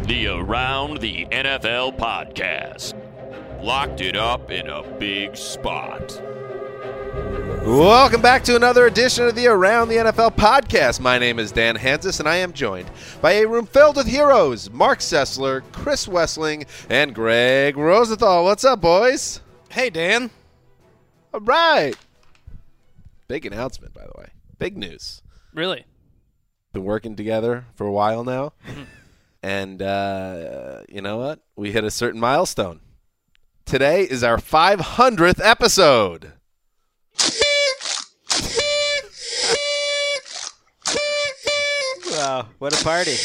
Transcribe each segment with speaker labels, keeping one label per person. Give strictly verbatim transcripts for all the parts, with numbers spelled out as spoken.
Speaker 1: The Around the N F L podcast. Locked it up in a big spot.
Speaker 2: Welcome back to another edition of the Around the N F L podcast. My name is Dan Hansis, and I am joined by a room filled with heroes, Mark Sessler, Chris Wessling, and Greg Rosenthal. What's up, boys?
Speaker 3: Hey, Dan.
Speaker 2: All right. Big announcement, by the way. Big news.
Speaker 4: Really?
Speaker 2: Been working together for a while now, and uh, you know what? We hit a certain milestone. Today is our five hundredth episode.
Speaker 5: Wow, what a party.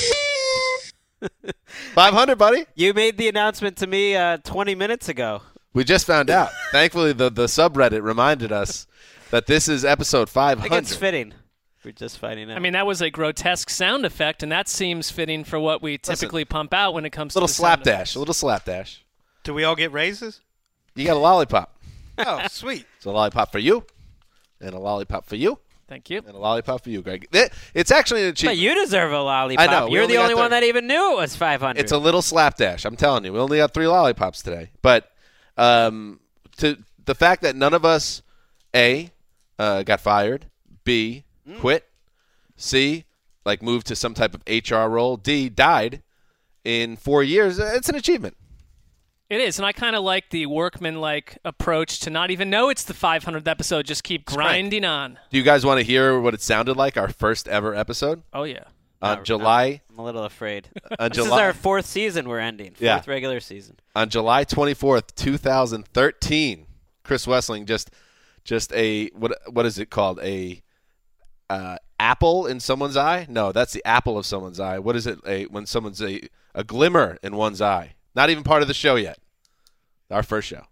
Speaker 2: five hundred, buddy.
Speaker 5: You made the announcement to me uh, twenty minutes ago.
Speaker 2: We just found out. Thankfully, the, the subreddit reminded us that this is episode five
Speaker 5: I
Speaker 2: hundred.
Speaker 5: think it's fitting. We're just finding out.
Speaker 4: I mean, that was a grotesque sound effect, and that seems fitting for what we typically
Speaker 2: Listen,
Speaker 4: pump out when it comes
Speaker 2: a little
Speaker 4: to the sound
Speaker 2: slapdash.
Speaker 4: effects.
Speaker 2: A little slapdash.
Speaker 3: Do we all get raises?
Speaker 2: You got a lollipop.
Speaker 3: Oh, sweet.
Speaker 2: It's a lollipop for you, and a lollipop for you,
Speaker 4: Thank you.
Speaker 2: and a lollipop for you, Greg. It- It's actually an
Speaker 5: But
Speaker 2: achievement.
Speaker 5: you deserve a lollipop.
Speaker 2: I know, we
Speaker 5: You're
Speaker 2: only
Speaker 5: the
Speaker 2: got
Speaker 5: only
Speaker 2: the-
Speaker 5: one that even knew it was five hundred.
Speaker 2: It's a little slapdash. I'm telling you. We only got three lollipops today. But um, to the fact that none of us, A, uh, got fired, B,
Speaker 5: Mm.
Speaker 2: quit, C, like moved to some type of H R role, D, died in four years, it's an achievement.
Speaker 4: It is, and I kind of like the workman-like approach to not even know it's the five hundredth episode, just keep grinding on.
Speaker 2: Do you guys want to hear what it sounded like, our first ever episode?
Speaker 4: Oh, yeah.
Speaker 2: On
Speaker 5: Not-
Speaker 2: July
Speaker 5: I'm a little afraid.
Speaker 2: on
Speaker 5: This is
Speaker 2: July
Speaker 5: our fourth season we're ending. Fourth
Speaker 2: Yeah.
Speaker 5: regular season.
Speaker 2: on July twenty-fourth, twenty thirteen, Chris Wessling just just a what what is it called? A uh, apple in someone's eye? No, that's the apple of someone's eye. What is it? A when someone's a a glimmer in one's eye. Not even part of the show yet. Our first show.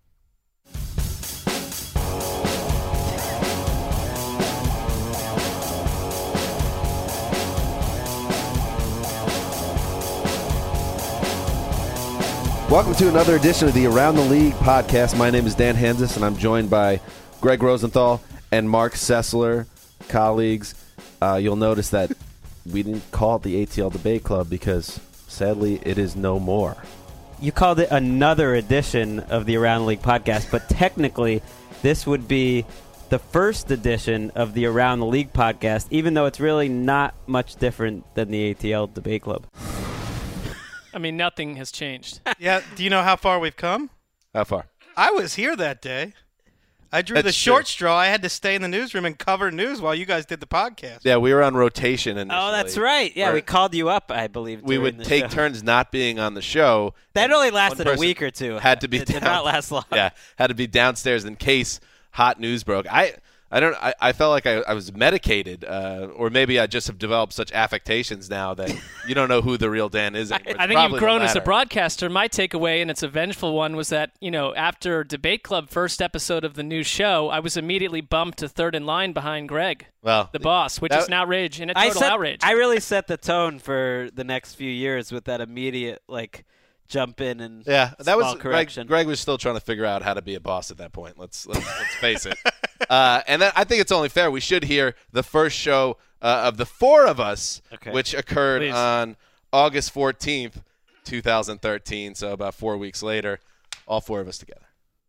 Speaker 2: Welcome to another edition of the Around the League podcast. My name is Dan Hansis, and I'm joined by Greg Rosenthal and Mark Sessler, colleagues. Uh, you'll notice that we didn't call it the A T L Debate Club because, sadly, it is no more.
Speaker 5: You called it another edition of the Around the League podcast, but technically this would be the first edition of the Around the League podcast, even though it's really not much different than the A T L Debate Club.
Speaker 4: I mean, nothing has changed.
Speaker 3: Yeah, do you know how far we've come?
Speaker 2: How far?
Speaker 3: I was here that day. I drew
Speaker 2: That's
Speaker 3: the short
Speaker 2: true.
Speaker 3: straw. I had to stay in the newsroom and cover news while you guys did the podcast.
Speaker 2: Yeah, we were on rotation initially.
Speaker 5: Oh, that's right. Yeah,
Speaker 2: Where
Speaker 5: we called you up, I believe.
Speaker 2: We
Speaker 5: during
Speaker 2: would
Speaker 5: the
Speaker 2: take
Speaker 5: show.
Speaker 2: turns not being on the show.
Speaker 5: That only lasted a
Speaker 2: person
Speaker 5: week or two.
Speaker 2: Had to be
Speaker 5: It
Speaker 2: down,
Speaker 5: did not last long.
Speaker 2: Yeah, had to be downstairs in case hot news broke. I I don't. I, I felt like I, I was medicated, uh, or maybe I just have developed such affectations now that you don't know who the real Dan is anymore. It's
Speaker 4: I think
Speaker 2: probably
Speaker 4: you've
Speaker 2: the
Speaker 4: grown as a
Speaker 2: latter.
Speaker 4: broadcaster. My takeaway, and it's a vengeful one, was that, you know, after Debate Club first episode of the new show, I was immediately bumped to third in line behind Greg,
Speaker 2: Well,
Speaker 4: the boss, which
Speaker 2: that-
Speaker 4: is an outrage and a
Speaker 5: I
Speaker 4: total
Speaker 5: set,
Speaker 4: outrage.
Speaker 5: I really set the tone for the next few years with that immediate like jump in and
Speaker 2: Yeah, that was
Speaker 5: small
Speaker 2: Greg,
Speaker 5: correction.
Speaker 2: Greg was still trying to figure out how to be a boss at that point. Let's let's, let's face it. Uh, and then I think it's only fair we should hear the first show uh, of the four of us,
Speaker 5: Okay.
Speaker 2: which occurred
Speaker 4: Please.
Speaker 2: on August fourteenth, twenty thirteen. So about four weeks later, all four of us together.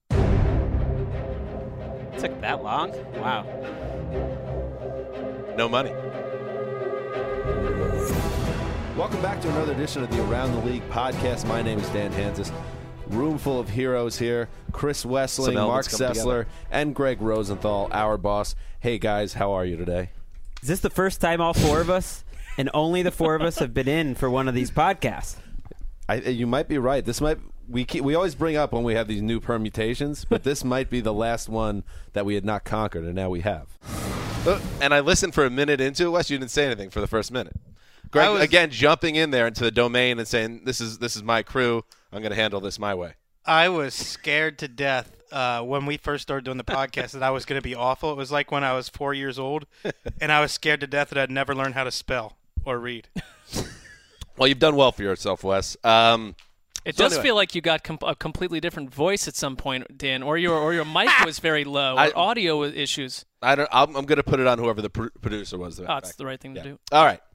Speaker 5: It took that long? Wow.
Speaker 2: No money. Welcome back to another edition of the Around the League podcast. My name is Dan Hansis. Room full of heroes here. Chris Wessling, Some Mark elements come Sessler, together. and Greg Rosenthal, our boss. Hey, guys, how are you today?
Speaker 5: Is this the first time all four of us and only the four of us have been in for one of these podcasts?
Speaker 2: I, you might be right. This might we keep, we always bring up when we have these new permutations, but this might be the last one that we had not conquered, and now we have. Uh, and I listened for a minute into it, Wes. You didn't say anything for the first minute. Greg,
Speaker 3: I was-
Speaker 2: again, jumping in there into the domain and saying, "This is this is my crew. I'm going to handle this my way."
Speaker 3: I was scared to death uh, when we first started doing the podcast that I was going to be awful. It was like when I was four years old, and I was scared to death that I'd never learn how to spell or read.
Speaker 2: Well, you've done well for yourself, Wes. Um,
Speaker 4: It
Speaker 2: So
Speaker 4: does
Speaker 2: anyway.
Speaker 4: feel like you got com- a completely different voice at some point, Dan, or your or your mic was very low, or
Speaker 2: I-
Speaker 4: audio issues.
Speaker 2: I don't. I'm, I'm going to put it on whoever the pr- producer was.
Speaker 4: Oh, it's the right thing
Speaker 2: Yeah.
Speaker 4: to do.
Speaker 2: All right.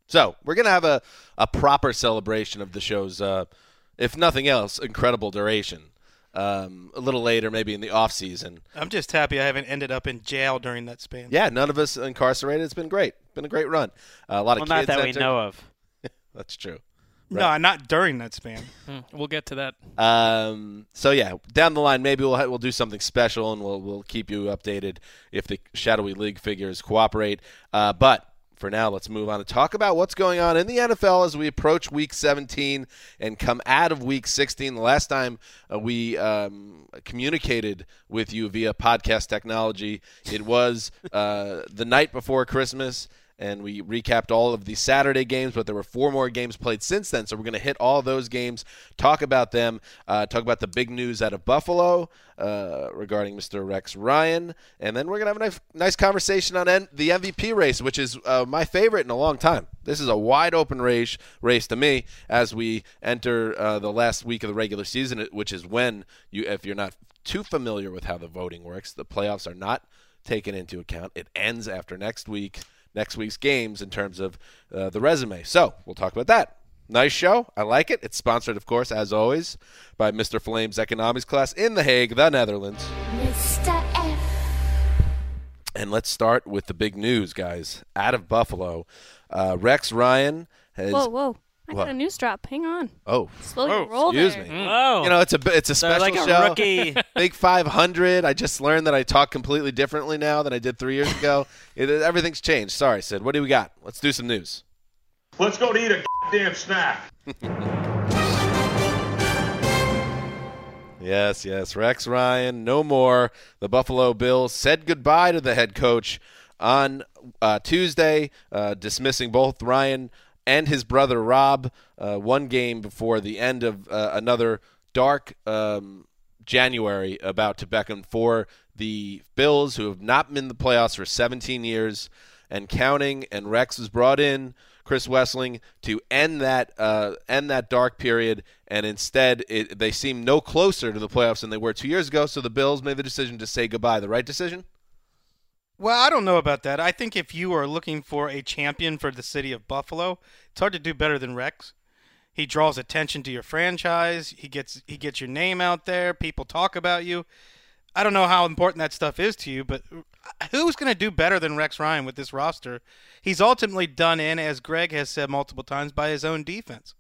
Speaker 2: So we're going to have a, a proper celebration of the show's, uh, if nothing else, incredible duration. Um, a little later, maybe in the off season.
Speaker 3: I'm just happy I haven't ended up in jail during that span.
Speaker 2: Yeah, none of us incarcerated. It's been great. Been a great run. Uh, a lot
Speaker 5: Well,
Speaker 2: of
Speaker 5: not
Speaker 2: kids
Speaker 5: that we
Speaker 2: entered.
Speaker 5: know of.
Speaker 2: That's true.
Speaker 3: No, not during that span.
Speaker 4: Hmm, we'll get to that.
Speaker 2: Um, so yeah, down the line, maybe we'll ha- we'll do something special, and we'll we'll keep you updated if the Shadowy League figures cooperate. Uh, but for now, let's move on to talk about what's going on in the N F L as we approach Week seventeen and come out of Week sixteen. The last time uh, we um, communicated with you via podcast technology, it was uh, the night before Christmas. And we recapped all of the Saturday games, but there were four more games played since then. So we're going to hit all those games, talk about them, uh, talk about the big news out of Buffalo uh, regarding Mister Rex Ryan. And then we're going to have a nice, nice conversation on N- the M V P race, which is uh, my favorite in a long time. This is a wide-open race, race to me as we enter uh, the last week of the regular season, which is when, you, if you're not too familiar with how the voting works, the playoffs are not taken into account. It ends after next week. next week's games in terms of uh, the resume. So we'll talk about that. Nice show. I like it. It's sponsored, of course, as always, by Mister Flame's economics class in The Hague, the Netherlands.
Speaker 6: Mister F.
Speaker 2: And let's start with the big news, guys. Out of Buffalo, uh, Rex Ryan has.
Speaker 7: Whoa, whoa. I
Speaker 2: What?
Speaker 7: got a news drop. Hang on.
Speaker 2: Oh,
Speaker 7: Slow your
Speaker 3: Oh,
Speaker 7: roll
Speaker 2: excuse
Speaker 7: there.
Speaker 2: me.
Speaker 5: Oh,
Speaker 2: You know, it's a it's a
Speaker 5: so
Speaker 2: special
Speaker 5: like a
Speaker 2: show.
Speaker 5: rookie.
Speaker 2: Big five hundred. I just learned that I talk completely differently now than I did three years ago. It, everything's changed. Sorry, Sid. What do we got? Let's do some news.
Speaker 8: Let's go to eat a goddamn snack.
Speaker 2: Yes, yes. Rex Ryan, no more. The Buffalo Bills said goodbye to the head coach on uh, Tuesday, uh, dismissing both Ryan and his brother Rob uh, one game before the end of uh, another dark um, January about to beckon for the Bills, who have not been in the playoffs for seventeen years and counting. And Rex was brought in, Chris Wessling, to end that uh, end that dark period, and instead it, they seem no closer to the playoffs than they were two years ago. So the Bills made the decision to say goodbye. The right decision?
Speaker 3: Well, I don't know about that. I think if you are looking for a champion for the city of Buffalo, it's hard to do better than Rex. He draws attention to your franchise. He gets he gets your name out there. People talk about you. I don't know how important that stuff is to you, but who's going to do better than Rex Ryan with this roster? He's ultimately done in, as Greg has said multiple times, by his own defense.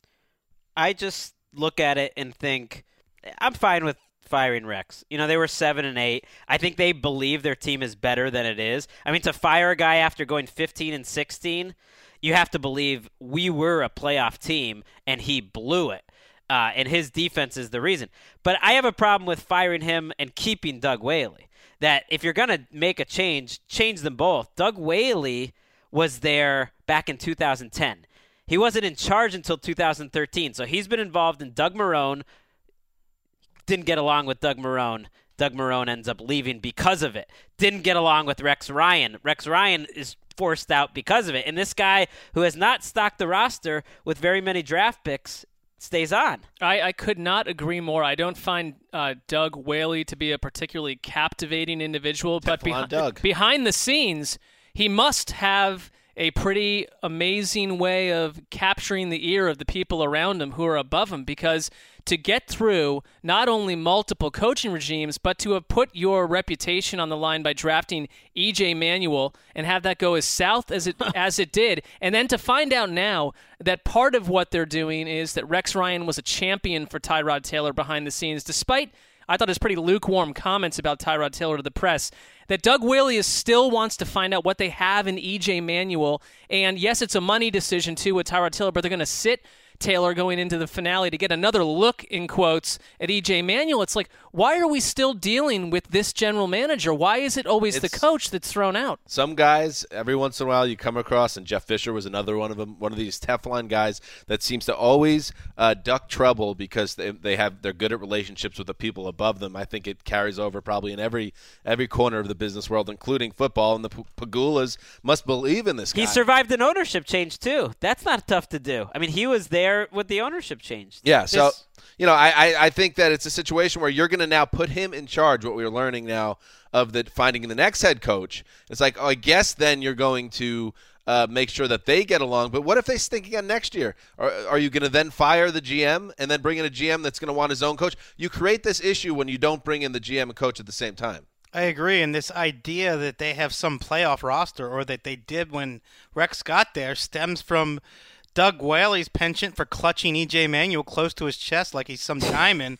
Speaker 5: I just look at it and think I'm fine with firing Rex. You know, they were seven and eight. I think they believe their team is better than it is. I mean, to fire a guy after going fifteen and sixteen, you have to believe we were a playoff team and he blew it. Uh, and his defense is the reason. But I have a problem with firing him and keeping Doug Whaley. That if you're going to make a change, change them both. Doug Whaley was there back in two thousand ten. He wasn't in charge until two thousand thirteen. So he's been involved in Doug Marrone. Didn't get along with Doug Marrone. Doug Marrone ends up leaving because of it. Didn't get along with Rex Ryan. Rex Ryan is forced out because of it. And this guy who has not stocked the roster with very many draft picks stays on.
Speaker 4: I, I could not agree more. I don't find uh, Doug Whaley to be a particularly captivating individual, but
Speaker 2: Teflon
Speaker 4: behi-
Speaker 2: Doug.
Speaker 4: behind the scenes, he must have a pretty amazing way of capturing the ear of the people around him who are above him, because to get through not only multiple coaching regimes, but to have put your reputation on the line by drafting E J Manuel and have that go as south as it as it did, and then to find out now that part of what they're doing is that Rex Ryan was a champion for Tyrod Taylor behind the scenes, despite, I thought, his pretty lukewarm comments about Tyrod Taylor to the press, that Doug Whaley is still wants to find out what they have in E J Manuel. And yes, it's a money decision too with Tyrod Taylor, but they're going to sit Taylor going into the finale to get another look, in quotes, at E J Manuel. It's like, why are we still dealing with this general manager? Why is it always
Speaker 2: It's-
Speaker 4: the coach that's thrown out?
Speaker 2: Some guys, every once in a while, you come across, and Jeff Fisher was another one of them. One of these Teflon guys that seems to always uh, duck trouble because they they have they're good at relationships with the people above them. I think it carries over probably in every every corner of the business world, including football. And the P- Pagulas must believe in this guy.
Speaker 5: He survived an ownership change, too. That's not tough to do. I mean, he was there with the ownership change.
Speaker 2: Yeah, so,
Speaker 5: This-
Speaker 2: you know, I, I, I think that it's a situation where you're going to now put him in charge, what we're learning now of the finding the next head coach. It's like, oh, I guess then you're going to uh, make sure that they get along. But what if they stink again next year? Are, are you going to then fire the G M and then bring in a G M that's going to want his own coach? You create this issue when you don't bring in the G M and coach at the same time.
Speaker 3: I agree, and this idea that they have some playoff roster, or that they did when Rex got there, stems from Doug Whaley's penchant for clutching E J Manuel close to his chest like he's some diamond.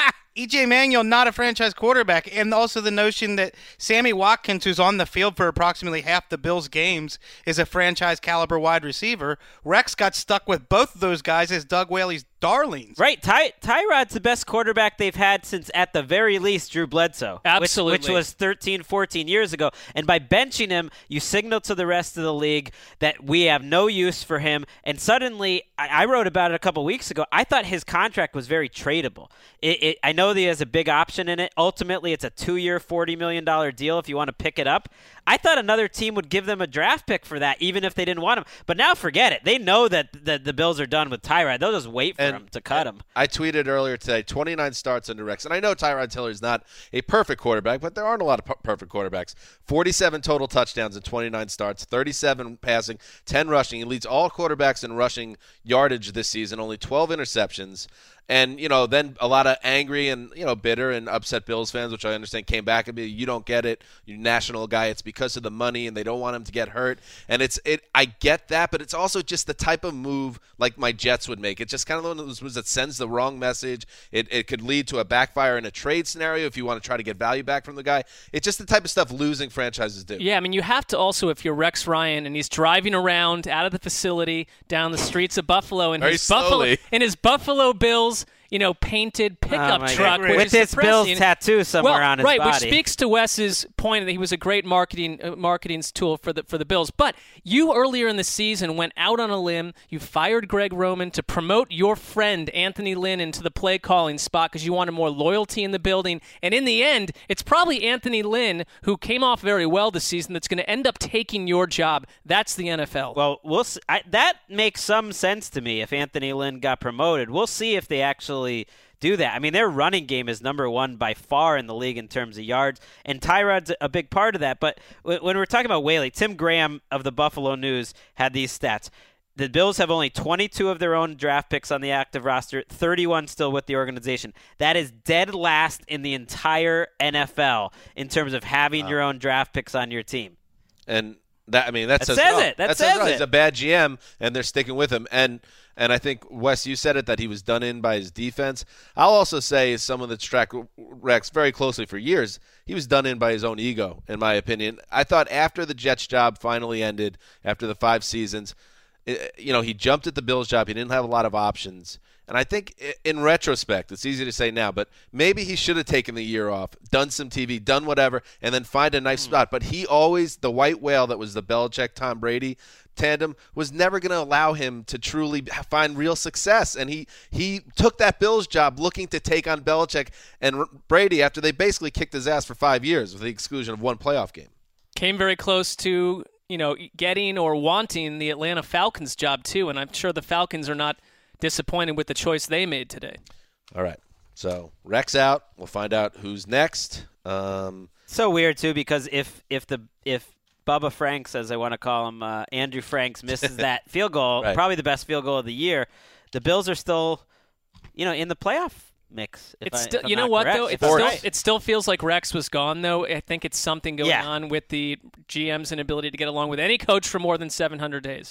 Speaker 3: E J Manuel, not a franchise quarterback, and also the notion that Sammy Watkins, who's on the field for approximately half the Bills' games, is a franchise-caliber wide receiver. Rex got stuck with both of those guys as Doug Whaley's darlings.
Speaker 5: Right. Ty- Tyrod's the best quarterback they've had since, at the very least, Drew Bledsoe.
Speaker 4: Absolutely.
Speaker 5: Which, which was thirteen, fourteen years ago. And by benching him, you signal to the rest of the league that we have no use for him. And suddenly, I, I wrote about it a couple weeks ago, I thought his contract was very tradable. It, it, I know that he has a big option in it. Ultimately, it's a two-year, forty million dollars deal if you want to pick it up. I thought another team would give them a draft pick for that, even if they didn't want him. But now forget it. They know that the, the Bills are done with Tyrod. They'll just wait for
Speaker 2: And
Speaker 5: him to cut him.
Speaker 2: I tweeted earlier today, twenty-nine starts under Rex. And I know Tyrod Taylor is not a perfect quarterback, but there aren't a lot of per- perfect quarterbacks. forty-seven total touchdowns in twenty-nine starts, thirty-seven passing, ten rushing. He leads all quarterbacks in rushing yardage this season, only twelve interceptions. And, you know, then a lot of angry and, you know, bitter and upset Bills fans, which I understand came back and be, you don't get it, you national guy, it's because of the money and they don't want him to get hurt. And it's, it, I get that, but it's also just the type of move like my Jets would make. It's just kind of one of those moves that sends the wrong message. It, it could lead to a backfire in a trade scenario if you want to try to get value back from the guy. It's just the type of stuff losing franchises do.
Speaker 4: Yeah, I mean, you have to also, if you're Rex Ryan and he's driving around out of the facility down the streets of Buffalo in
Speaker 2: Very
Speaker 4: his Buffalo
Speaker 2: slowly.
Speaker 4: in his Buffalo Bills, you know, painted pickup
Speaker 5: Oh, my
Speaker 4: truck,
Speaker 5: God.
Speaker 4: which
Speaker 5: With
Speaker 4: is
Speaker 5: his
Speaker 4: depressing.
Speaker 5: Bills tattoo somewhere
Speaker 4: well,
Speaker 5: on his
Speaker 4: right,
Speaker 5: body.
Speaker 4: which speaks to Wes's point that he was a great marketing uh, marketing tool for the for the Bills. But you earlier in the season went out on a limb. You fired Greg Roman to promote your friend Anthony Lynn into the play calling spot because you wanted more loyalty in the building. And in the end, it's probably Anthony Lynn, who came off very well this season, that's going to end up taking your job. That's the N F L.
Speaker 5: Well, we'll see. I, that makes some sense to me if Anthony Lynn got promoted. We'll see if they actually do that. I mean, their running game is number one by far in the league in terms of yards, and Tyrod's a big part of that. But when we're talking about Whaley, Tim Graham of the Buffalo News had these stats. The Bills have only twenty-two of their own draft picks on the active roster, thirty-one still with the organization. That is dead last in the entire N F L in terms of having wow. your own draft picks on your team.
Speaker 2: And that, I mean, that,
Speaker 5: that
Speaker 2: says,
Speaker 5: says
Speaker 2: no.
Speaker 5: it. That,
Speaker 2: that
Speaker 5: says,
Speaker 2: says no.
Speaker 5: it.
Speaker 2: He's a bad G M, and they're sticking with him. And and I think, Wes, you said it, that he was done in by his defense. I'll also say, as someone that's tracked Rex very closely for years, he was done in by his own ego, in my opinion. I thought after the Jets job finally ended, after the five seasons, it, you know, he jumped at the Bills job. He didn't have a lot of options. And I think in retrospect, it's easy to say now, but maybe he should have taken the year off, done some T V, done whatever, and then find a nice mm. spot. But he always, the white whale that was the Belichick-Tom Brady tandem, was never going to allow him to truly find real success. And he, he took that Bills job looking to take on Belichick and Brady after they basically kicked his ass for five years with the exclusion of one playoff game.
Speaker 4: Came very close to, you know, getting or wanting the Atlanta Falcons job too, and I'm sure the Falcons are not disappointed with the choice they made today.
Speaker 2: All right. So Rex out. We'll find out who's next. Um,
Speaker 5: so weird too, because if if the if Bubba Franks, as I want to call him, uh, Andrew Franks misses that field goal,
Speaker 2: right.
Speaker 5: probably the best field goal of the year, the Bills are still, you know, in the playoff mix. If
Speaker 4: it's
Speaker 5: I,
Speaker 4: still,
Speaker 5: if
Speaker 4: you
Speaker 5: I'm
Speaker 4: know
Speaker 5: not
Speaker 4: what
Speaker 5: correct,
Speaker 4: though, it
Speaker 5: I'm
Speaker 4: still,
Speaker 5: right.
Speaker 4: it still feels like Rex was gone though. I think it's something going
Speaker 5: yeah.
Speaker 4: on with the G M's inability to get along with any coach for more than seven hundred days.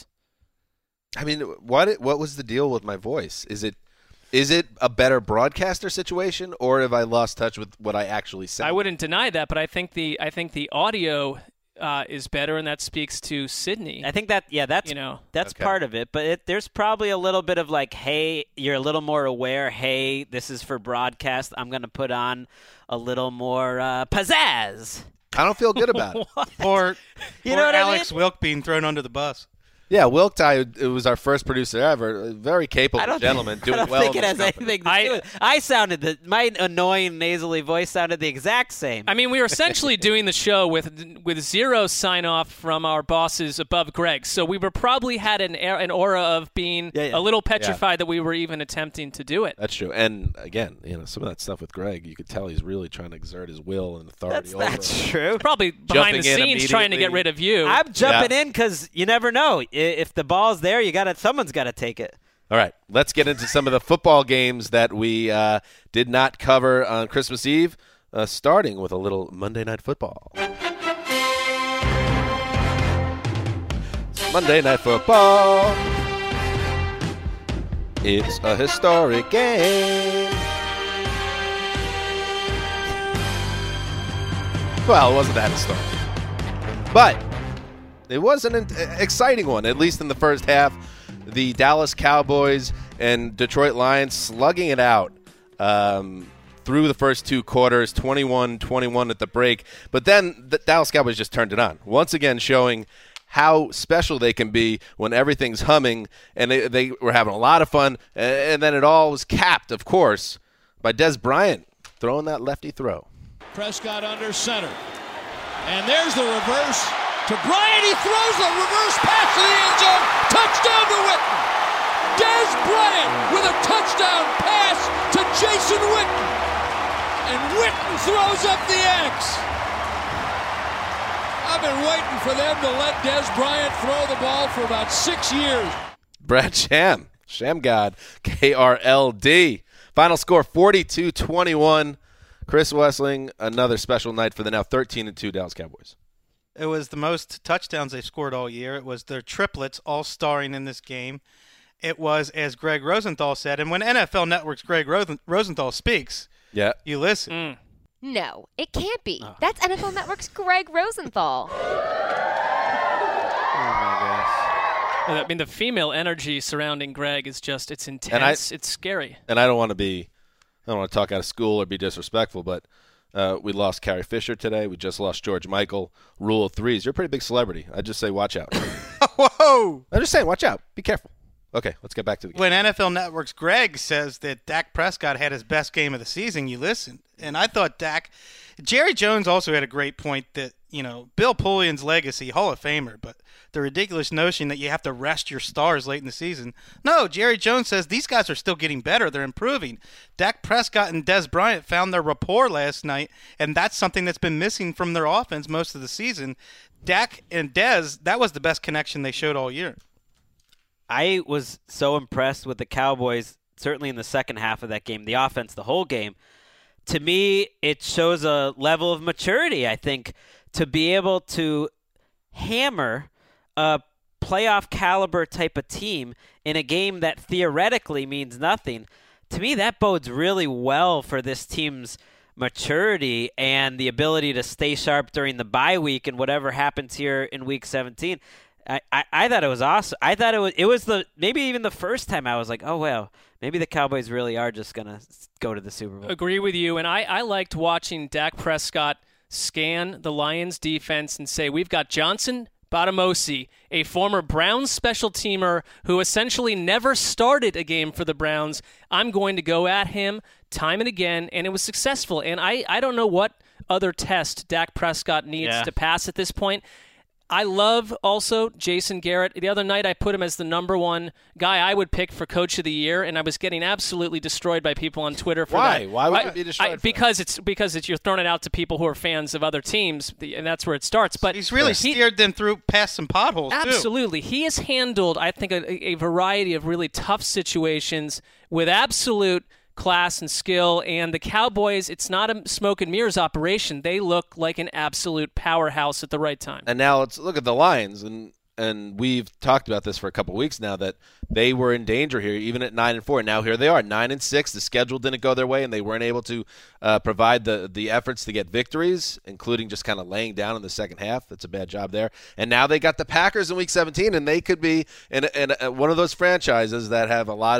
Speaker 2: I mean, what what was the deal with my voice? Is it is it a better broadcaster situation, or have I lost touch with what I actually said?
Speaker 4: I wouldn't deny that, but I think the I think the audio uh, is better, and that speaks to Sydney.
Speaker 5: I think that yeah, that's
Speaker 4: you know
Speaker 5: that's
Speaker 2: okay.
Speaker 5: part of it, but it, there's probably a little bit of like, hey, you're a little more aware. Hey, this is for broadcast. I'm going to put on a little more uh, pizzazz.
Speaker 2: I don't feel good about it.
Speaker 3: Or,
Speaker 5: You
Speaker 3: or
Speaker 5: know what I
Speaker 3: Alex
Speaker 5: mean?
Speaker 3: Wilk being thrown under the bus.
Speaker 2: Yeah, Wilktie, it was our first producer ever. A very capable
Speaker 5: I don't
Speaker 2: gentleman
Speaker 5: think,
Speaker 2: doing
Speaker 5: I don't
Speaker 2: well
Speaker 5: think
Speaker 2: in
Speaker 5: it
Speaker 2: this
Speaker 5: has
Speaker 2: company.
Speaker 5: anything to
Speaker 4: I-
Speaker 5: do with I sounded the my annoying nasally voice sounded the exact same.
Speaker 4: I mean, we were essentially doing the show with with zero sign off from our bosses above Greg, so we were probably had an air, an aura of being
Speaker 5: Yeah, yeah.
Speaker 4: a little petrified that we were even attempting to do it.
Speaker 2: That's true. And again, you know, some of that stuff with Greg, you could tell he's really trying to exert his will and authority
Speaker 5: that's
Speaker 2: over
Speaker 5: that's
Speaker 2: us.
Speaker 5: true.
Speaker 4: Probably behind the
Speaker 2: Jumping in
Speaker 4: scenes trying to get
Speaker 2: immediately.
Speaker 4: rid of you.
Speaker 5: I'm jumping
Speaker 2: Yeah.
Speaker 5: in because you never know. I- If the ball's there, you got to someone's got to take it.
Speaker 2: All right, let's get into some of the football games that we uh, did not cover on Christmas Eve, uh, starting with a little Monday Night Football. It's Monday Night Football. It's a historic game. Well, it wasn't that historic. But it was an exciting one, at least in the first half. The Dallas Cowboys and Detroit Lions slugging it out um, through the first two quarters, twenty-one twenty-one at the break. But then the Dallas Cowboys just turned it on, once again showing how special they can be when everything's humming. And they, they were having a lot of fun. And then it all was capped, of course, by Dez Bryant throwing that lefty throw.
Speaker 6: Prescott under center. And there's the reverse to Bryant. He throws a reverse pass to the end zone. Touchdown to Witten. Dez Bryant with a touchdown pass to Jason Witten. And Witten throws up the X. I've been waiting for them to let Dez Bryant throw the ball for about six years.
Speaker 2: Brad Sham, Sham God, K R L D. Final score forty-two twenty-one. Chris Wessling, another special night for the now thirteen and two Dallas Cowboys.
Speaker 3: It was the most touchdowns they've scored all year. It was their triplets all starring in this game. It was, as Greg Rosenthal said, and when N F L Network's Greg Rosen- Rosenthal speaks,
Speaker 2: Yeah.
Speaker 3: you listen.
Speaker 4: Mm.
Speaker 7: No, it can't be. That's N F L Network's Greg Rosenthal.
Speaker 4: I mean, the female energy surrounding Greg is just, it's intense. It's scary.
Speaker 2: And I don't want to be, I don't want to talk out of school or be disrespectful, but uh, we lost Carrie Fisher today. We just lost George Michael. Rule of threes. You're a pretty big celebrity. I just say watch out.
Speaker 3: Whoa!
Speaker 2: I'm just saying watch out. Be careful. Okay, let's get back to the game.
Speaker 3: When N F L Network's Greg says that Dak Prescott had his best game of the season, you listen. And I thought Dak – Jerry Jones also had a great point that, you know, Bill Polian's legacy, Hall of Famer, but the ridiculous notion that you have to rest your stars late in the season. No, Jerry Jones says these guys are still getting better. They're improving. Dak Prescott and Dez Bryant found their rapport last night, and that's something that's been missing from their offense most of the season. Dak and Dez, that was the best connection they showed all year.
Speaker 5: I was so impressed with the Cowboys, certainly in the second half of that game, the offense, the whole game. To me, it shows a level of maturity, I think, to be able to hammer a playoff caliber type of team in a game that theoretically means nothing. To me, that bodes really well for this team's maturity and the ability to stay sharp during the bye week and whatever happens here in week seventeen. I, I, I thought it was awesome. I thought it was it was the maybe even the first time I was like, oh well, maybe the Cowboys really are just gonna go to the Super Bowl.
Speaker 4: Agree with you, and I, I liked watching Dak Prescott scan the Lions defense and say, we've got Johnson Bottamosi, a former Browns special teamer who essentially never started a game for the Browns. I'm going to go at him time and again, and it was successful. And I, I don't know what other test Dak Prescott needs
Speaker 5: Yeah.
Speaker 4: to pass at this point. I love also Jason Garrett. The other night I put him as the number one guy I would pick for Coach of the Year, and I was getting absolutely destroyed by people on Twitter for
Speaker 2: Why?
Speaker 4: that.
Speaker 2: Why would
Speaker 4: I-
Speaker 2: you be destroyed
Speaker 4: I-
Speaker 2: for that?
Speaker 4: because it's because it's you're throwing it out to people who are fans of other teams, the- and that's where it starts. But
Speaker 3: He's really
Speaker 4: he-
Speaker 3: steered them through past some potholes, too.
Speaker 4: Absolutely. He has handled, I think, a, a variety of really tough situations with absolute class and skill. And the Cowboys, it's not a smoke and mirrors operation. They look like an absolute powerhouse at the right time.
Speaker 2: And now let's look at the Lions, and and we've talked about this for a couple of weeks now that they were in danger here, even at nine and four. Now here they are, nine and six. The schedule didn't go their way, and they weren't able to uh, provide the the efforts to get victories, including just kind of laying down in the second half. That's a bad job there. And now they got the Packers in Week seventeen, and they could be in, in, in one of those franchises that have a lot of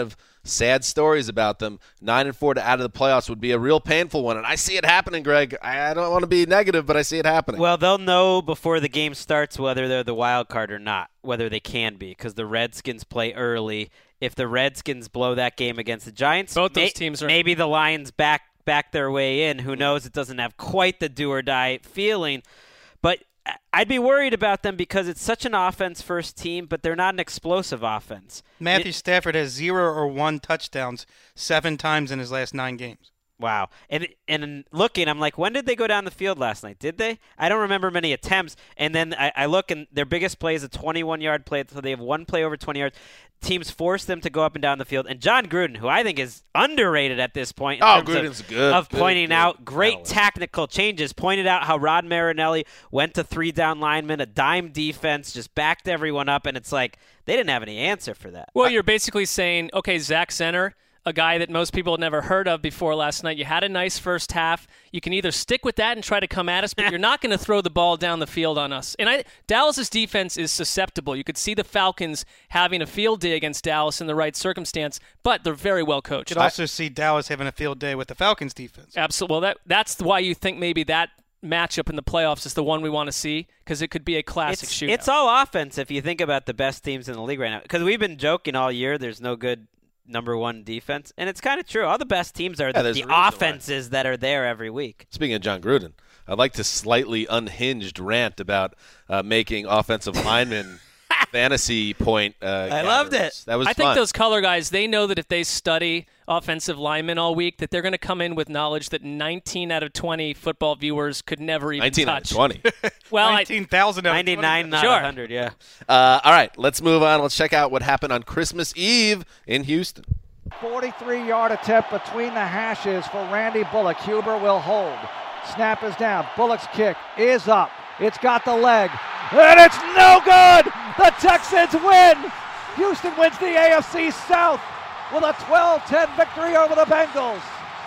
Speaker 2: sad stories about them. Nine and four to out of the playoffs would be a real painful one, and I see it happening, Greg. I, I don't want to be negative, but I see it happening.
Speaker 5: Well, they'll know before the game starts whether they're the wild card or not, whether they can be, because the Redskins play early. If the Redskins blow that game against the Giants,
Speaker 4: both those
Speaker 5: may,
Speaker 4: teams are
Speaker 5: maybe the Lions back back their way in. Who knows? It doesn't have quite the do or die feeling, but I'd be worried about them because it's such an offense-first team, but they're not an explosive offense.
Speaker 3: Matthew
Speaker 5: it,
Speaker 3: Stafford has zero or one touchdowns seven times in his last nine games.
Speaker 5: Wow. And and looking, I'm like, when did they go down the field last night? Did they? I don't remember many attempts. And then I, I look, and their biggest play is a twenty-one-yard play, so they have one play over twenty yards. Teams force them to go up and down the field. And John Gruden, who I think is underrated at this point in
Speaker 2: oh,
Speaker 5: terms
Speaker 2: Gruden's
Speaker 5: of,
Speaker 2: good,
Speaker 5: of
Speaker 2: good,
Speaker 5: pointing
Speaker 2: good
Speaker 5: out great
Speaker 2: analyst. Tactical
Speaker 5: changes, pointed out how Rod Marinelli went to three-down linemen, a dime defense, just backed everyone up, and it's like they didn't have any answer for that.
Speaker 4: Well, you're basically saying, okay, Zach Zenner, a guy that most people had never heard of before last night. You had a nice first half. You can either stick with that and try to come at us, but you're not going to throw the ball down the field on us. And I, Dallas's defense is susceptible. You could see the Falcons having a field day against Dallas in the right circumstance, but they're very well coached.
Speaker 3: You could also see Dallas having a field day with the Falcons defense.
Speaker 4: Absolutely. Well, that that's why you think maybe that matchup in the playoffs is the one we want to see, because it could be a classic
Speaker 5: it's,
Speaker 4: shootout.
Speaker 5: It's all offense if you think about the best teams in the league right now. Because we've been joking all year there's no good number one defense, and it's kind of true. All the best teams are
Speaker 2: yeah,
Speaker 5: the, the offenses why. that are there every week.
Speaker 2: Speaking of John Gruden, I'd like to slightly unhinged rant about uh, making offensive linemen fantasy point uh,
Speaker 5: I loved it.
Speaker 2: That was
Speaker 4: I
Speaker 2: fun.
Speaker 4: think those color guys, they know that if they study offensive linemen all week, that they're going to come in with knowledge that nineteen out of twenty football viewers could never even
Speaker 2: nineteen
Speaker 4: touch.
Speaker 2: out of twenty.
Speaker 4: Well,
Speaker 3: nineteen thousand out of
Speaker 5: ninety-nine, not
Speaker 4: Sure.
Speaker 5: one hundred, yeah.
Speaker 2: Uh, all right, let's move on. Let's check out what happened on Christmas Eve in Houston.
Speaker 9: forty-three-yard attempt between the hashes for Randy Bullock. Huber will hold. Snap is down. Bullock's kick is up. It's got the leg. And it's no good! The Texans win! Houston wins the A F C South with a twelve ten victory over the Bengals.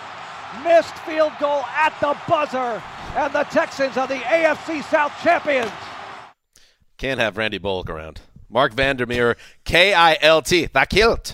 Speaker 9: Missed field goal at the buzzer. And the Texans are the A F C South champions.
Speaker 2: Can't have Randy Bullock around. Mark Vandermeer, K I L T. Kilt.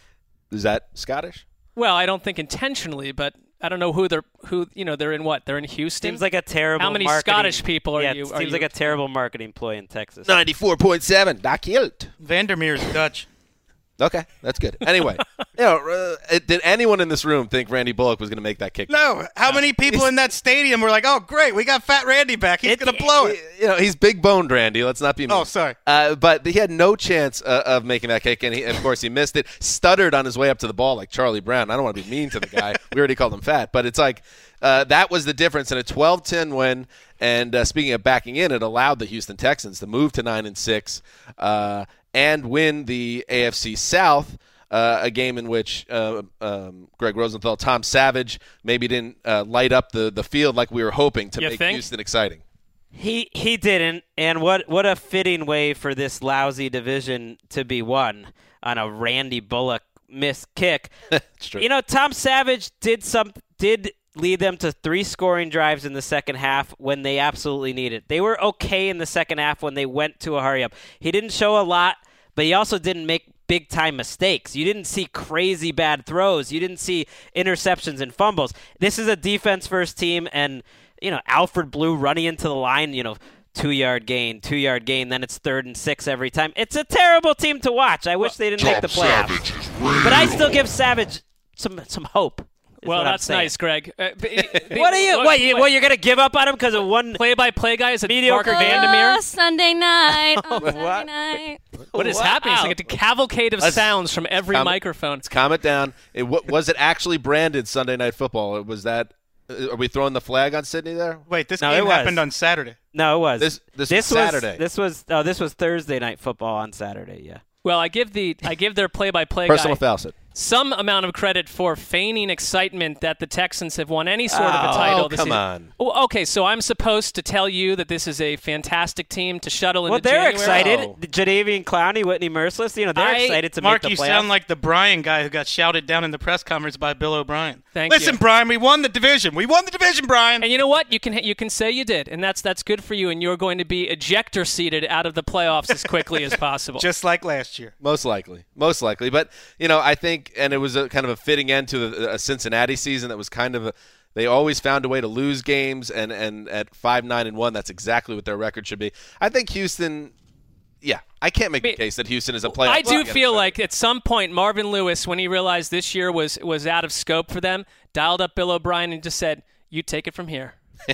Speaker 2: Is that Scottish?
Speaker 4: Well, I don't think intentionally, but I don't know who they're who you know they're in what they're in Houston.
Speaker 5: Seems like a terrible.
Speaker 4: How many
Speaker 5: marketing,
Speaker 4: Scottish people are
Speaker 5: yeah,
Speaker 4: you?
Speaker 5: It
Speaker 4: are
Speaker 5: seems
Speaker 4: you,
Speaker 5: like a terrible marketing ploy in Texas.
Speaker 2: ninety-four point seven. Kilt.
Speaker 3: Vandermeer's Dutch.
Speaker 2: Okay, that's good. Anyway, you know, uh, did anyone in this room think Randy Bullock was going to make that kick?
Speaker 3: No. How many people in that stadium were like, "Oh, great, we got Fat Randy back. He's
Speaker 5: It-
Speaker 3: gonna blow it."
Speaker 2: You know, he's big boned, Randy. Let's not be mean.
Speaker 3: Oh, sorry.
Speaker 2: Uh, but he had no chance uh, of making that kick, and he, of course he missed it. Stuttered on his way up to the ball like Charlie Brown. I don't want to be mean to the guy. We already called him fat, but it's like uh, that was the difference in a twelve ten win. And uh, speaking of backing in, it allowed the Houston Texans to move to nine and six uh, and win the A F C South. Uh, a game in which uh, um, Greg Rosenthal, Tom Savage maybe didn't uh, light up the, the field like we were hoping to
Speaker 4: You
Speaker 2: make
Speaker 4: think?
Speaker 2: Houston exciting.
Speaker 5: He he didn't, and what what a fitting way for this lousy division to be won on a Randy Bullock missed kick.
Speaker 2: It's true.
Speaker 5: You know, Tom Savage did some did lead them to three scoring drives in the second half when they absolutely needed. They were okay in the second half when they went to a hurry up. He didn't show a lot, but he also didn't make big time mistakes. You didn't see crazy bad throws. You didn't see interceptions and fumbles. This is a defense first team, and you know, Alfred Blue running into the line, you know, two yard gain, two yard gain, then it's third and six every time. It's a terrible team to watch. I wish they didn't make the playoffs. But I still give Savage some some hope. is
Speaker 4: Well,
Speaker 5: what I'm
Speaker 4: that's
Speaker 5: saying.
Speaker 4: nice, Greg. Uh, b- b-
Speaker 5: What are you?
Speaker 4: look,
Speaker 5: What, you, what, you're going to give up on him because of one
Speaker 4: play-by-play guy is a
Speaker 5: mediocre
Speaker 4: Mark
Speaker 5: game?
Speaker 4: Vandermeer?
Speaker 7: Oh, Sunday night. Oh, Sunday
Speaker 5: What?
Speaker 7: night.
Speaker 4: What is
Speaker 5: Wow.
Speaker 4: happening? It's like a cavalcade of
Speaker 2: Let's-
Speaker 4: sounds from every
Speaker 2: calm-
Speaker 4: microphone.
Speaker 2: Let's calm it down. It, what, was it actually branded Sunday Night Football? Was that? Uh, are we throwing the flag on Sydney there?
Speaker 3: Wait, this
Speaker 5: No,
Speaker 3: game
Speaker 5: it was.
Speaker 3: happened on Saturday.
Speaker 5: No, it was.
Speaker 2: This- this was
Speaker 5: was
Speaker 2: Saturday.
Speaker 5: This was oh, this was Thursday night football on Saturday. Yeah.
Speaker 4: Well, I give the I give their play-by-play
Speaker 2: Personal
Speaker 4: guy
Speaker 2: foul set.
Speaker 4: some amount of credit for feigning excitement that the Texans have won any sort of a
Speaker 2: Oh,
Speaker 4: title this
Speaker 2: come
Speaker 4: season.
Speaker 2: on.
Speaker 4: Oh, okay, so I'm supposed to tell you that this is a fantastic team to shuttle
Speaker 5: Well,
Speaker 4: into
Speaker 5: they're
Speaker 4: January?
Speaker 5: excited.
Speaker 2: Oh.
Speaker 5: Jadavian Clowney, Whitney Merciless, you know, they're
Speaker 4: I-
Speaker 5: excited to
Speaker 3: Mark,
Speaker 5: make
Speaker 3: you
Speaker 5: the playoffs.
Speaker 3: sound like the Brian guy who got shouted down in the press conference by Bill O'Brien.
Speaker 4: Thank
Speaker 3: Listen,
Speaker 4: you.
Speaker 3: Brian, we won the division. We won the division, Brian.
Speaker 4: And you know what? You can you can say you did, and that's that's good for you. And you're going to be ejector seated out of the playoffs as quickly as possible.
Speaker 3: Just like last year.
Speaker 2: Most likely. Most likely. But, you know, I think think, and it was a kind of a fitting end to the, a Cincinnati season that was kind of a, they always found a way to lose games, and, and at five nine and one, that's exactly what their record should be. I think Houston, yeah, I can't make I mean, the case that Houston is a playoff.
Speaker 4: I do feel like at some point Marvin Lewis, when he realized this year was was out of scope for them, dialed up Bill O'Brien and just said, "You take it from here."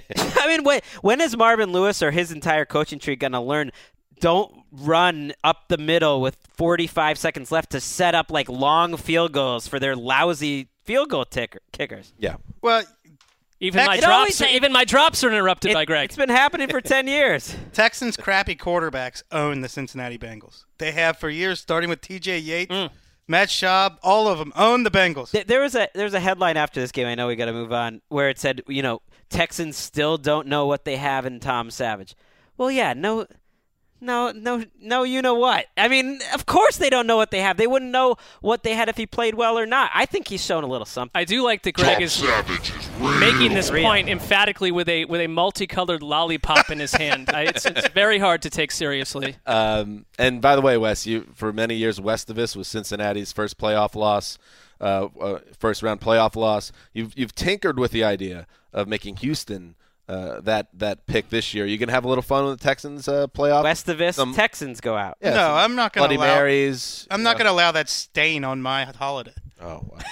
Speaker 5: I mean, wait, when is Marvin Lewis or his entire coaching tree going to learn? Don't run up the middle with forty-five seconds left to set up like long field goals for their lousy field goal ticker, kickers.
Speaker 2: Yeah.
Speaker 3: Well,
Speaker 4: even my drops, are, even my drops are interrupted
Speaker 5: it,
Speaker 4: by Greg.
Speaker 5: It's been happening for ten years.
Speaker 3: Texans' crappy quarterbacks own the Cincinnati Bengals. They have for years, starting with T J Yates, mm. Matt Schaub, all of them own the Bengals.
Speaker 5: There was a there was a headline after this game. I know we got to move on, where it said, you know, Texans still don't know what they have in Tom Savage. Well, yeah, no. No, no, no, you know what? I mean, of course they don't know what they have. They wouldn't know what they had if he played well or not. I think he's shown a little something.
Speaker 4: I do like that Greg is, is making this real. point emphatically with a with a multicolored lollipop in his hand. I, it's, it's very hard to take seriously.
Speaker 2: Um, and by the way, Wes, you for many years west of us was Cincinnati's first playoff loss, uh, uh, first round playoff loss. You've you've tinkered with the idea of making Houston Uh, that that pick this year. You can have a little fun with the Texans uh, playoff.
Speaker 5: West of us, some, Texans go out.
Speaker 3: Yeah, no, I'm not going to
Speaker 2: allow. Bloody Marys.
Speaker 3: I'm not going to allow that stain on my holiday.
Speaker 2: Oh, wow.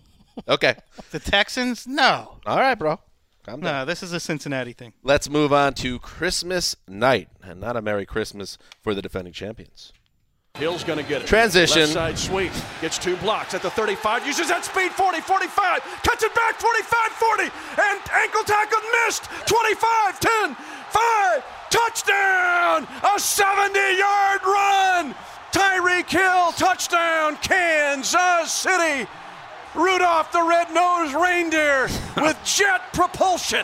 Speaker 2: Okay.
Speaker 3: The Texans? No.
Speaker 2: All right, bro. Calm down.
Speaker 3: No, this is a Cincinnati thing.
Speaker 2: Let's move on to Christmas night, and not a Merry Christmas for the defending champions.
Speaker 6: Hill's going to get it.
Speaker 2: Transition.
Speaker 6: Left side sweep. Gets two blocks at the thirty-five. Uses that speed. forty, forty-five. Cuts it back. forty-five, forty. And ankle tackle missed. twenty-five, ten, five. Touchdown. A seventy-yard run. Tyreek Hill. Touchdown. Kansas City. Rudolph the red-nosed reindeer with jet propulsion.